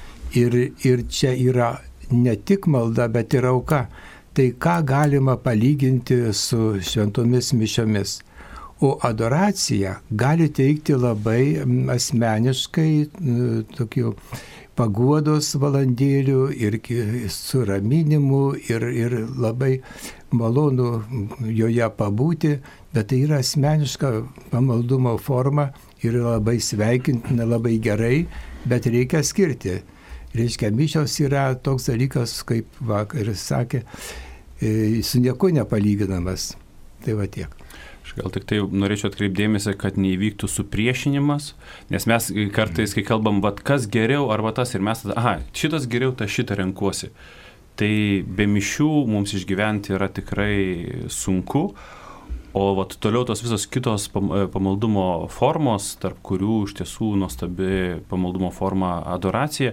Ir čia yra ne tik malda, bet ir auka. Tai ką galima palyginti su šventomis mišiomis? O adoracija gali teikti labai asmeniškai tokių paguodos valandėlių ir su raminimu ir labai malonu joje pabūti, bet tai yra asmeniška pamaldumo forma ir labai sveikintina, labai gerai, bet reikia skirti. Reiškia, mišios yra toks dalykas, kaip vakar sakė, su nieko nepalyginamas. Tai va tiek. Aš gal tik tai norėčiau atkreipdėmėsi, kad neįvyktų supriešinimas, nes mes kartais, kai kalbam, vat, kas geriau arba tas ir mes, šitas geriau, tai šitą renkuosi. Tai be mišių mums išgyventi yra tikrai sunku, o vat, toliau tos visos kitos pamaldumo formos, tarp kurių iš tiesų nuostabi pamaldumo forma adoracija,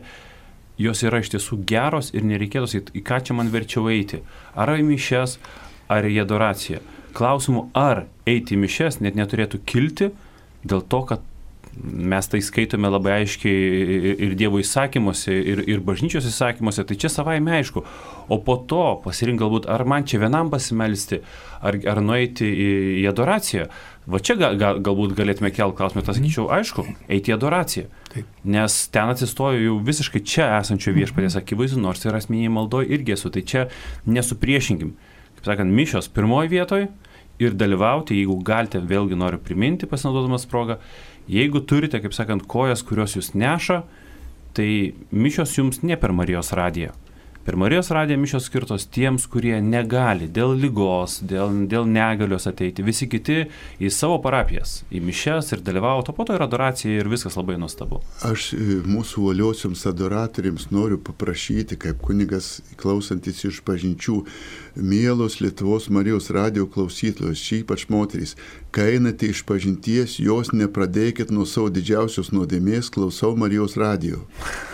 jos yra iš tiesų geros ir nereikėtų sakyti, į ką čia man verčiau eiti. Ar į mišias, ar į adoraciją. Klausimų, ar eiti į mišias, net neturėtų kilti dėl to, kad mes tai skaitome labai aiškiai ir Dievo įsakymuose, ir bažnyčios įsakymuose, tai čia savaime aišku. O po to pasirink galbūt, ar man čia vienam pasimelsti, ar nueiti į adoraciją. Va čia galbūt galėtume kelti klausimą, tas sakyčiau, aišku, eiti į adoraciją. Taip. Nes ten atsistoju jau visiškai čia esančio viešpaties akivaizdu, nors ir asmeniniai maldoj irgi esu, tai čia nesupriešinkim. Kaip sakant, mišios pirmoje vietoje ir dalyvauti, jeigu galite, vėlgi noriu priminti, pasinaudodamas progą, jeigu turite, kaip sakant, kojas, kurios jūs neša, tai mišios jums ne per Marijos radiją. Per Marijos radiją mišios skirtos tiems, kurie negali dėl ligos, dėl negalios ateiti, visi kiti į savo parapijas, į mišias ir dalyvauti, o po to ir adoracija ir viskas labai nuostabu. Aš mūsų uoliosioms adoratoriams noriu paprašyti, kaip kunigas klausantis iš bažnyčių, mielos Lietuvos Marijos radijo klausytojos, ypač moterys, kai einate iš pažinties, jos nepradėkit nuo savo didžiausios nuodėmės, klausau Marijos radijo.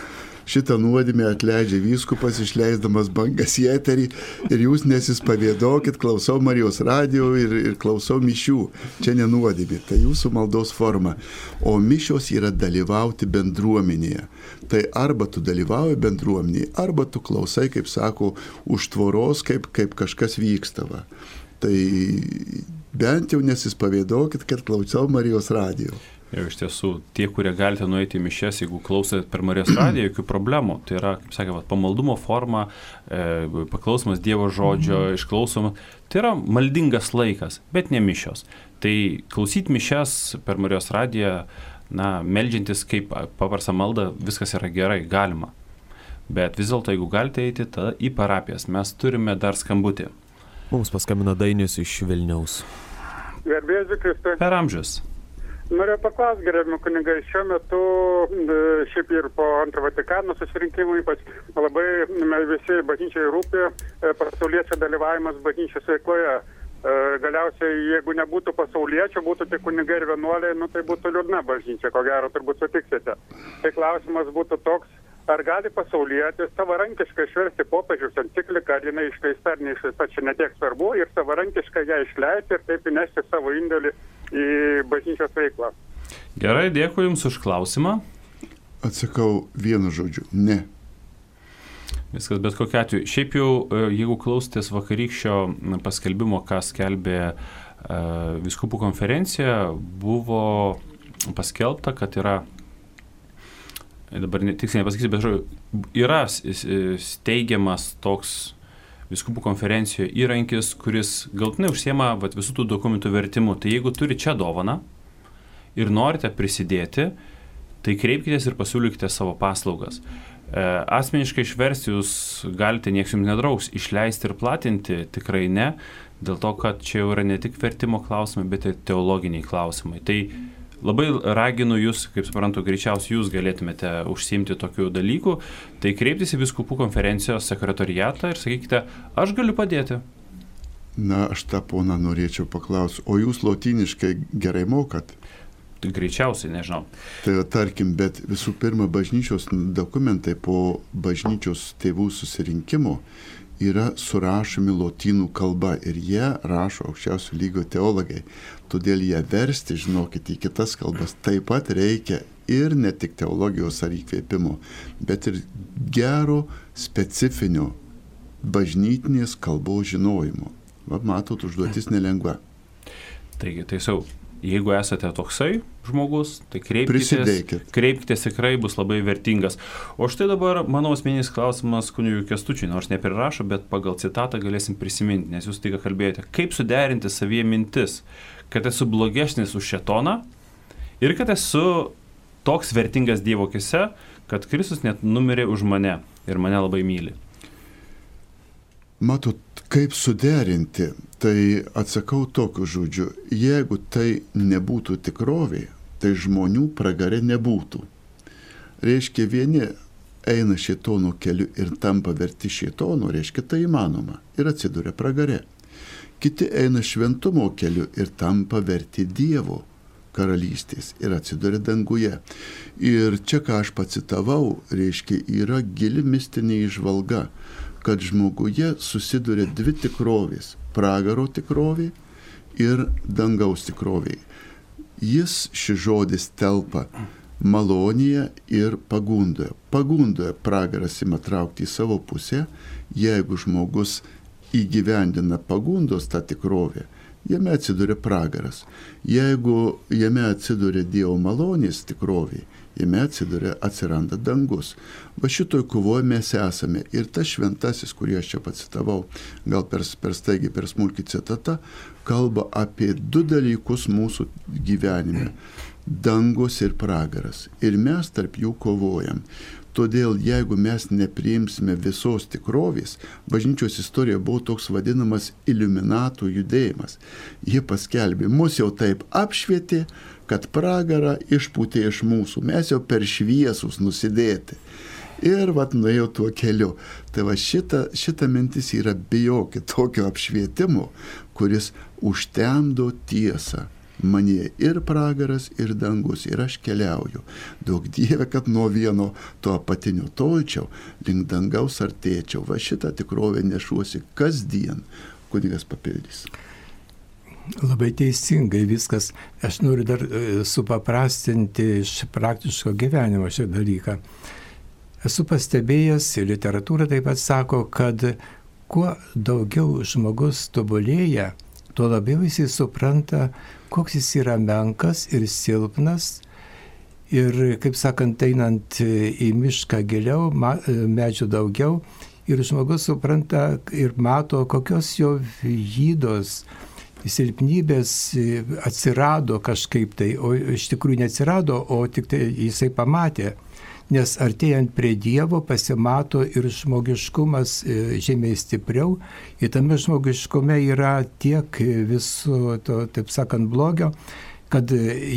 Šitą nuodėmę atleidžia vyskupas, išleisdamas bangas į eterį ir jūs nesispavėdokit, klausau Marijos radijo ir klausau mišių. Čia nenuodėmė, tai jūsų maldos forma. O mišios yra dalyvauti bendruomenėje. Tai arba tu dalyvauji bendruomenėje, arba tu klausai, kaip sako, už tvoros, kaip kažkas vykstava. Tai bent jau nesispavėdokit, kad klausau Marijos radijo. Ir iš tiesų, tie, kurie galite nueiti į mišias, jeigu klausėt per Marijos radiją, jokių problemų. Tai yra, kaip sakė, pamaldumo forma, paklausomas Dievo žodžio, išklausomas. Tai yra maldingas laikas, bet ne mišios. Tai klausyti mišias per Marijos radiją, meldžiantis kaip paprastą maldą, viskas yra gerai, galima. Bet vis dėlto, jeigu galite eiti, tada į parapijas. Mes turime dar skambutį. Mums paskambino Dainius iš Vilniaus. Garbėsiu Kristui. Per amžius. Norėjau paklausti, gerbiami kunigai, šiuo metu, šiaip ir po antro Vatikano susirinkimų, ypač labai visi bažnyčiai rūpi pasauliečio dalyvavimas bažnyčios veikloje. Galiausiai, jeigu nebūtų pasauliečio, būtų tik kunigai ir vienuoliai, tai būtų liūdna bažnyčia, ko gero turbūt sutiksite. Tai klausimas būtų toks, ar gali pasaulietis savarankiškai išversti popiežiaus encikliką, ar jinai išleista ar neišleista, čia netiek svarbu, ir savarankiškai ją išleisti ir taip įnešti savo indėlį į bažnyčios veiklą. Gerai, dėkui Jums už klausimą. Atsakau vienu žodžiu, ne. Viskas, bet kokiu atveju. Šiaip jau, jeigu klausotės vakarykščio paskelbimo, ką skelbė vyskupų konferencija, buvo paskelbta, kad yra, dabar tiksliai nepasakysiu, bet yra steigiamas toks vyskupų konferencijoje įrankis, kuris galtinai užsiema visų tų dokumentų vertimu. Tai jeigu turi čia dovaną ir norite prisidėti, tai kreipkitės ir pasiūlykite savo paslaugas. Asmeniškai išversti jūs galite, nieks jums nedraugs, išleisti ir platinti tikrai ne, dėl to, kad čia jau yra ne tik vertimo klausimai, bet ir teologiniai klausimai. Tai labai raginu jūs, kaip suprantu, greičiausiai jūs galėtumėte užsiimti tokių dalykų, tai kreiptis į vyskupų konferencijos sekretoriatą ir sakykite, aš galiu padėti. Aš tą poną norėčiau paklausti, o jūs lotyniškai gerai mokat? Tai greičiausiai, nežinau. Tai tarkim, bet visų pirma, bažnyčios dokumentai po bažnyčios tėvų susirinkimo yra surašomi lotynų kalba ir jie rašo aukščiausio lygio teologai. Todėl jie versti, žinokit, į kitas kalbas taip pat reikia ir ne tik teologijos ar įkvėpimo, bet ir gero specifinio bažnytinės kalbos žinojimo. Matot, užduotis nelengva. Taigi, taisau, Jeigu esate toksai žmogus, tai kreipkitės tikrai bus labai vertingas. O štai dabar mano asmeninis klausimas kunigui Kęstučiui, nors neprirašo, bet pagal citatą galėsim prisiminti, nes jūs tik kalbėjote, kaip suderinti savyje mintis, kad esu blogesnis už šėtoną ir kad esu toks vertingas Dievo akyse, kad Kristus net numirė už mane ir mane labai myli. Matot, kaip suderinti, tai atsakau tokiu žodžiu, jeigu tai nebūtų tikrovė, tai žmonių pragare nebūtų. Reiškia, vieni eina šėtono keliu ir tampa verti šėtono, reiškia, tai įmanoma ir atsiduria pragare. Kiti eina šventumo keliu ir tampa verti Dievo karalystės ir atsiduria danguje. Ir čia, ką aš pacitavau, reiškia, yra gili mistinė įžvalga, kad žmoguje susiduria dvi tikrovės – pragaro tikrovė ir dangaus tikrovė. Šis žodis telpa malonėje ir pagundoje. Pagundoje pragaras ima traukti į savo pusę, jeigu žmogus įgyvendina pagundos tą tikrovę, jame atsiduria pragaras. Jeigu jame atsiduria Dievo malonės tikrovė, jame atsiranda dangus. Va šitoj kovoje mes esame. Ir tas šventasis, kurį aš čia pacitavau, gal per staigiai, per smulkį citatą, kalba apie du dalykus mūsų gyvenime – dangus ir pragaras. Ir mes tarp jų kovojam. Todėl, jeigu mes nepriimsime visos tikrovės, bažnyčios istorija buvo toks vadinamas iliuminatų judėjimas. Jie paskelbė, mus jau taip apšvietė, kad pragarą išpūtė iš mūsų. Mes jau per šviesus nusidėti. Ir nuėjau tuo keliu. Tai šita mintis yra bijokit tokio apšvietimo, kuris užtemdo tiesą. Manie ir pragaras, ir dangus, ir aš keliauju. Daug Dieve, kad nuo vieno to apatinio tolčiau, link dangaus artėčiau. Va šitą tikrovę nešuosi kasdien. Kunigas papildys. Labai teisingai viskas. Aš noriu dar supaprastinti iš praktiško gyvenimo šį dalyką. Esu pastebėjęs, ir literatūra taip pat sako, kad kuo daugiau žmogus tobulėja, tuo labiau jis supranta, koks jis yra menkas ir silpnas. Ir, kaip sakant, einant į mišką giliau, medžių daugiau, ir žmogus supranta ir mato, kokios jo vydos, silpnybės atsirado kažkaip tai, o iš tikrųjų neatsirado, o tik tai jisai pamatė. Nes artėjant prie Dievo pasimato ir žmogiškumas žymiai stipriau. Ir tame žmogiškume yra tiek viso to, taip sakant, blogio, kad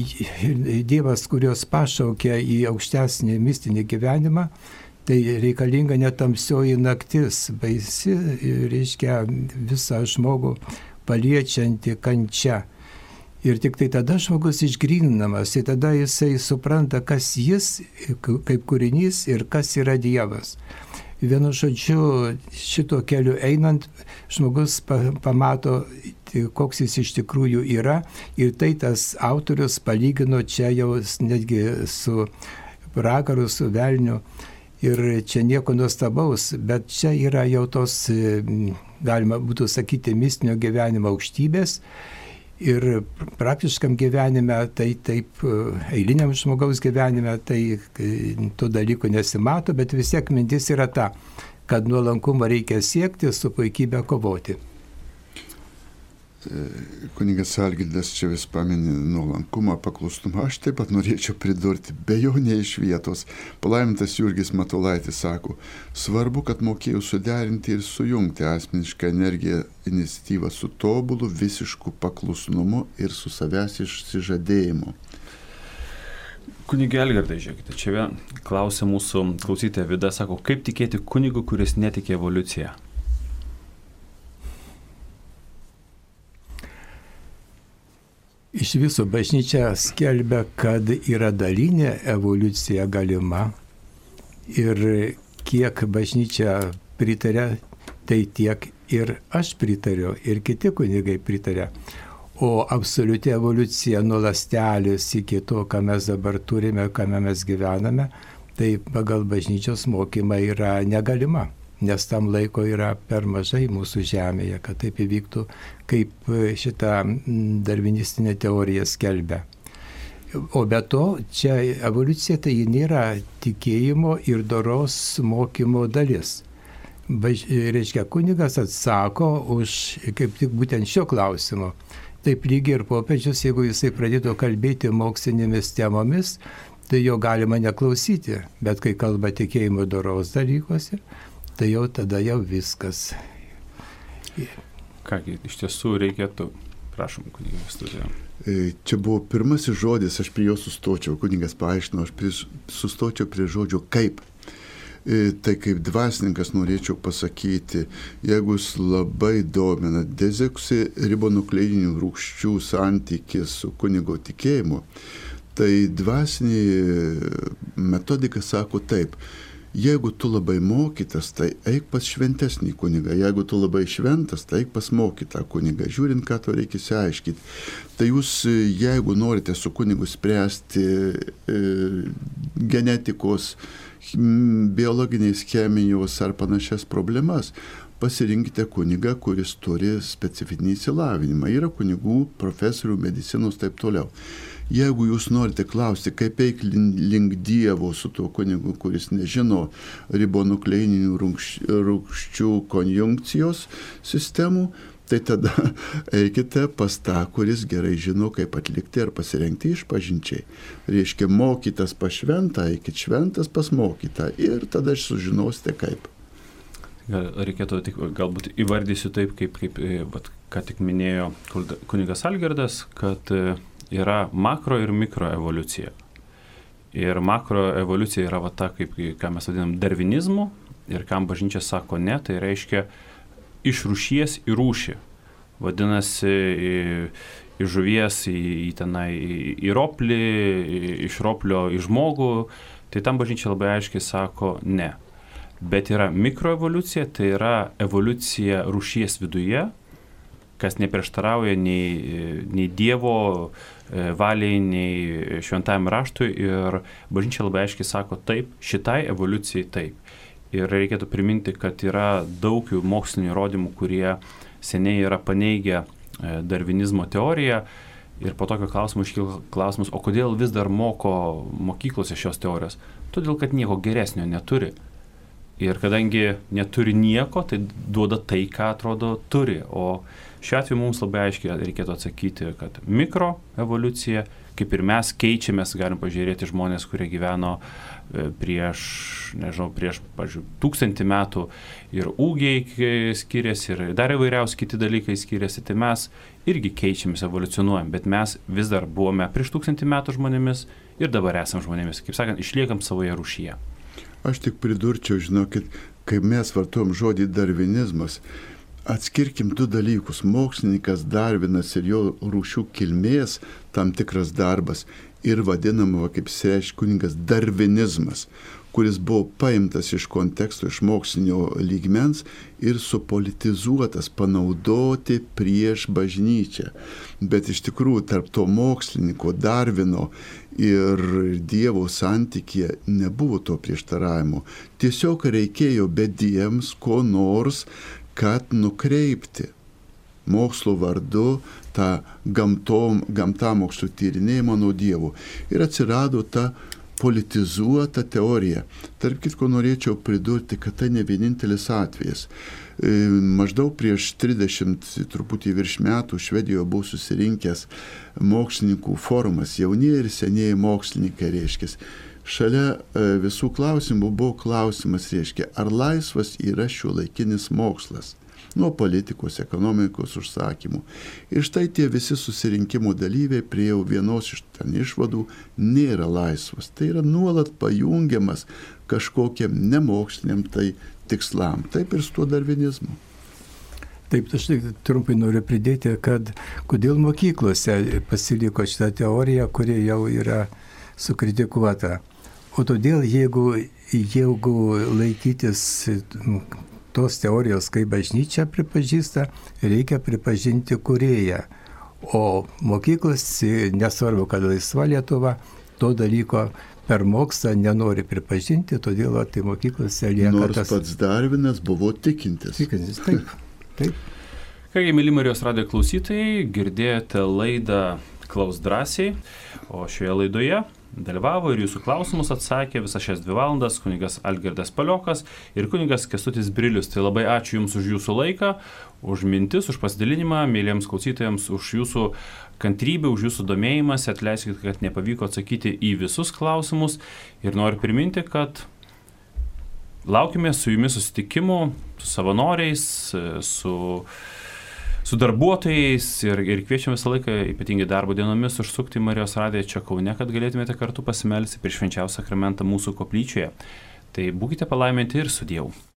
Dievas, kurios pašaukia į aukštesnį mistinį gyvenimą, tai reikalinga netamsioji naktis, baisi, reiškia, visą žmogų paliečianti kančia. Ir tik tai tada žmogus išgryninamas, ir tada jisai supranta, kas jis kaip kūrinys ir kas yra Dievas. Vienu žodžiu, šito keliu einant, žmogus pamato, koks jis iš tikrųjų yra, ir tai tas autorius palygino čia jau netgi su pragaru, su velniu. Ir čia nieko nuostabaus, bet čia yra jau tos, galima būtų sakyti, mistinio gyvenimo aukštybės. Ir praktiškam gyvenime, tai taip, eiliniam žmogaus gyvenime, tai tų dalykų nesimato, bet vis tiek mintis yra ta, kad nuolankumą reikia siekti, su puikybė kovoti. Kunigas Algirdas čia vis pamini nuolankumą, paklustumą. Aš taip pat norėčiau pridurti, be jo ne iš vietos. Palaimintas Jurgis Matulaitis sako, svarbu, kad mokėjau suderinti ir sujungti asmenišką energiją, iniciatyvą su tobulu, visišku paklusnumu ir su savęs išsižadėjimu. Kunigė Algirdai, žiūrėkite, čia klausia mūsų klausytoja Vida, sako, kaip tikėti kunigu, kuris netiki evoliuciją? Iš viso bažnyčia skelbia, kad yra dalinė evoliucija galima, ir kiek bažnyčia pritarė, tai tiek ir aš pritariu, ir kiti kunigai pritarė. O absoliuti evoliucija nuo ląstelės iki to, ką mes dabar turime, kame mes gyvename, tai pagal bažnyčios mokymą yra negalima. nes tam laiko yra per mažai mūsų žemėje, kad taip įvyktų, kaip šitą darvinistinę teoriją skelbia. O be to, čia evoliucija tai nėra tikėjimo ir doros mokymo dalis. Reiškia, kunigas atsako už kaip tik būtent šio klausimo. Taip lygiai ir popiežius, jeigu jisai pradėtų kalbėti mokslinėmis temomis, tai jo galima neklausyti. Bet kai kalba tikėjimo doros dalykuose, tai jau tada jau viskas. Kągi, iš tiesų reikėtų, prašom, kunigas studiją. Čia buvo pirmasis žodis, aš prie jo sustočiau, kunigas paaiškino, aš sustočiau prie žodžio kaip. Tai kaip dvasininkas norėčiau pasakyti, jeigu jūs labai domina dezoksiribonukleidinių rūgščių santykis su kunigo tikėjimu, tai dvasinė metodika sako taip. Jeigu tu labai mokytas, tai eik pas šventesnį kunigą. Jeigu tu labai šventas, tai eik pas mokytą kunigą. Žiūrint, ką to reikia išsiaiškinti. Tai jūs, jeigu norite su kunigu spręsti genetikos, biologinės, chemijos ar panašias problemas, pasirinkite kunigą, kuris turi specifinį išsilavinimą. Yra kunigų, profesorių, medicinos, taip toliau. Jeigu jūs norite klausti, kaip eik link Dievo su tuo kunigu, kuris nežino ribonukleidinių rūgščių konjunkcijos sistemų, tai tada eikite pas tą, kuris gerai žino, kaip atlikti ar pasirengti išpažinčiai. Reiškia, mokytas pas šventą, eikit šventas pas mokytą ir tada sužinosite kaip. Reikėtų tik galbūt įvardysiu taip, kaip ką tik minėjo kunigas Algirdas, kad yra makro ir mikro evoliucija. Ir makro evoliucija yra ta, kaip, ką mes vadinam darvinizmu, ir kam bažnyčia sako ne, tai reiškia iš rūšies į rūšį. Vadinasi, iš žuvies į roplį, iš roplio į žmogų, tai tam bažnyčia labai aiškiai sako ne. Bet yra mikroevoliucija, tai yra evoliucija rūšies viduje, kas neprieštarauja nei Dievo valiai, nei šventajam raštui, ir bažnyčia labai aiškiai sako taip, šitai evoliucijai taip. Ir reikėtų priminti, kad yra daug mokslinių įrodymų, kurie seniai yra paneigę darvinizmo teoriją, ir po tokio klausimo iškyla klausimus, o kodėl vis dar moko mokyklose šios teorijos? Todėl, kad nieko geresnio neturi. Ir kadangi neturi nieko, tai duoda tai, ką atrodo turi. O šiuo atveju mums labai aiškiai reikėtų atsakyti, kad mikroevoliucija, kaip ir mes keičiamės, galim pažiūrėti žmonės, kurie gyveno prieš 1000 metų, ir ūgiai skiriasi, ir dar įvairiausi kiti dalykai skiriasi, tai mes irgi keičiamės, evoliucionuojam, bet mes vis dar buvome prieš 1000 metų žmonėmis ir dabar esam žmonėmis, kaip sakant, išliekam savoje rūšyje. Aš tik pridurčiau, žinokit, kai mes vartojam žodį darvinizmas, atskirkim du dalykus. Mokslininkas Darvinas ir jo rūšių kilmės tam tikras darbas ir vadinama, kaip reiškia kunigas, darvinizmas, kuris buvo paimtas iš konteksto, iš mokslinio lygmens ir supolitizuotas, panaudoti prieš bažnyčią. Bet iš tikrųjų tarp to mokslininko Darvino ir Dievo santykyje nebuvo to prieštaravimo. Tiesiog reikėjo bediems ko nors, kad nukreipti mokslo vardu tą gamtamokslų tyrinėjimą nuo Dievo. Ir atsirado ta politizuota teorija. Tarp kitko norėčiau pridurti, kad tai ne vienintelis atvejas. Maždaug prieš 30, truputį virš metų Švedijoje buvo susirinkęs mokslininkų forumas, jaunieji ir senieji mokslininkai, reiškia. Šalia visų klausimų buvo klausimas, reiškia, ar laisvas yra šiuolaikinis mokslas nuo politikos, ekonomikos užsakymų. Ir štai tie visi susirinkimo dalyviai priėjo vienos iš ten išvadų, nėra laisvas. Tai yra nuolat pajungiamas kažkokiam nemoksliniam tai tikslam. Taip ir su tuo darvinizmu. Taip, aš trumpai noriu pridėti, kad kodėl mokyklose pasiliko šitą teoriją, kuri jau yra sukritikuota. O todėl, jeigu laikytis tos teorijos, kai bažnyčia pripažįsta, reikia pripažinti kūrėją. O mokyklos, nesvarbu, kad laisva Lietuva, to dalyko per mokslą nenori pripažinti, todėl tai mokyklose lieka Nors pats Darvinas buvo tikintis. Tikintis, taip. Taip. Kągi, mėly Marijos radijo klausytojai, girdėjote laidą Klaus drąsiai, o šioje laidoje dalyvavo ir jūsų klausimus atsakė visas šias 2 valandas kunigas Algirdas Paliokas ir kunigas Kęstutis Brilius. Tai labai ačiū Jums už Jūsų laiką, už mintis, už pasidalinimą, mėlyjams klausytojams, už Jūsų kantrybę, už Jūsų domėjimąsi. Atleiskite, kad nepavyko atsakyti į visus klausimus ir noriu priminti, kad laukime su Jumis susitikimų, su savanoriais, su darbuotojais ir kviečiam visą laiką, ypatingai darbo dienomis, užsukti Marijos radiją čia Kaune, kad galėtumėte kartu pasimelsti prieš švenčiausią sakramentą mūsų koplyčioje. Tai būkite palaiminti ir sudiev.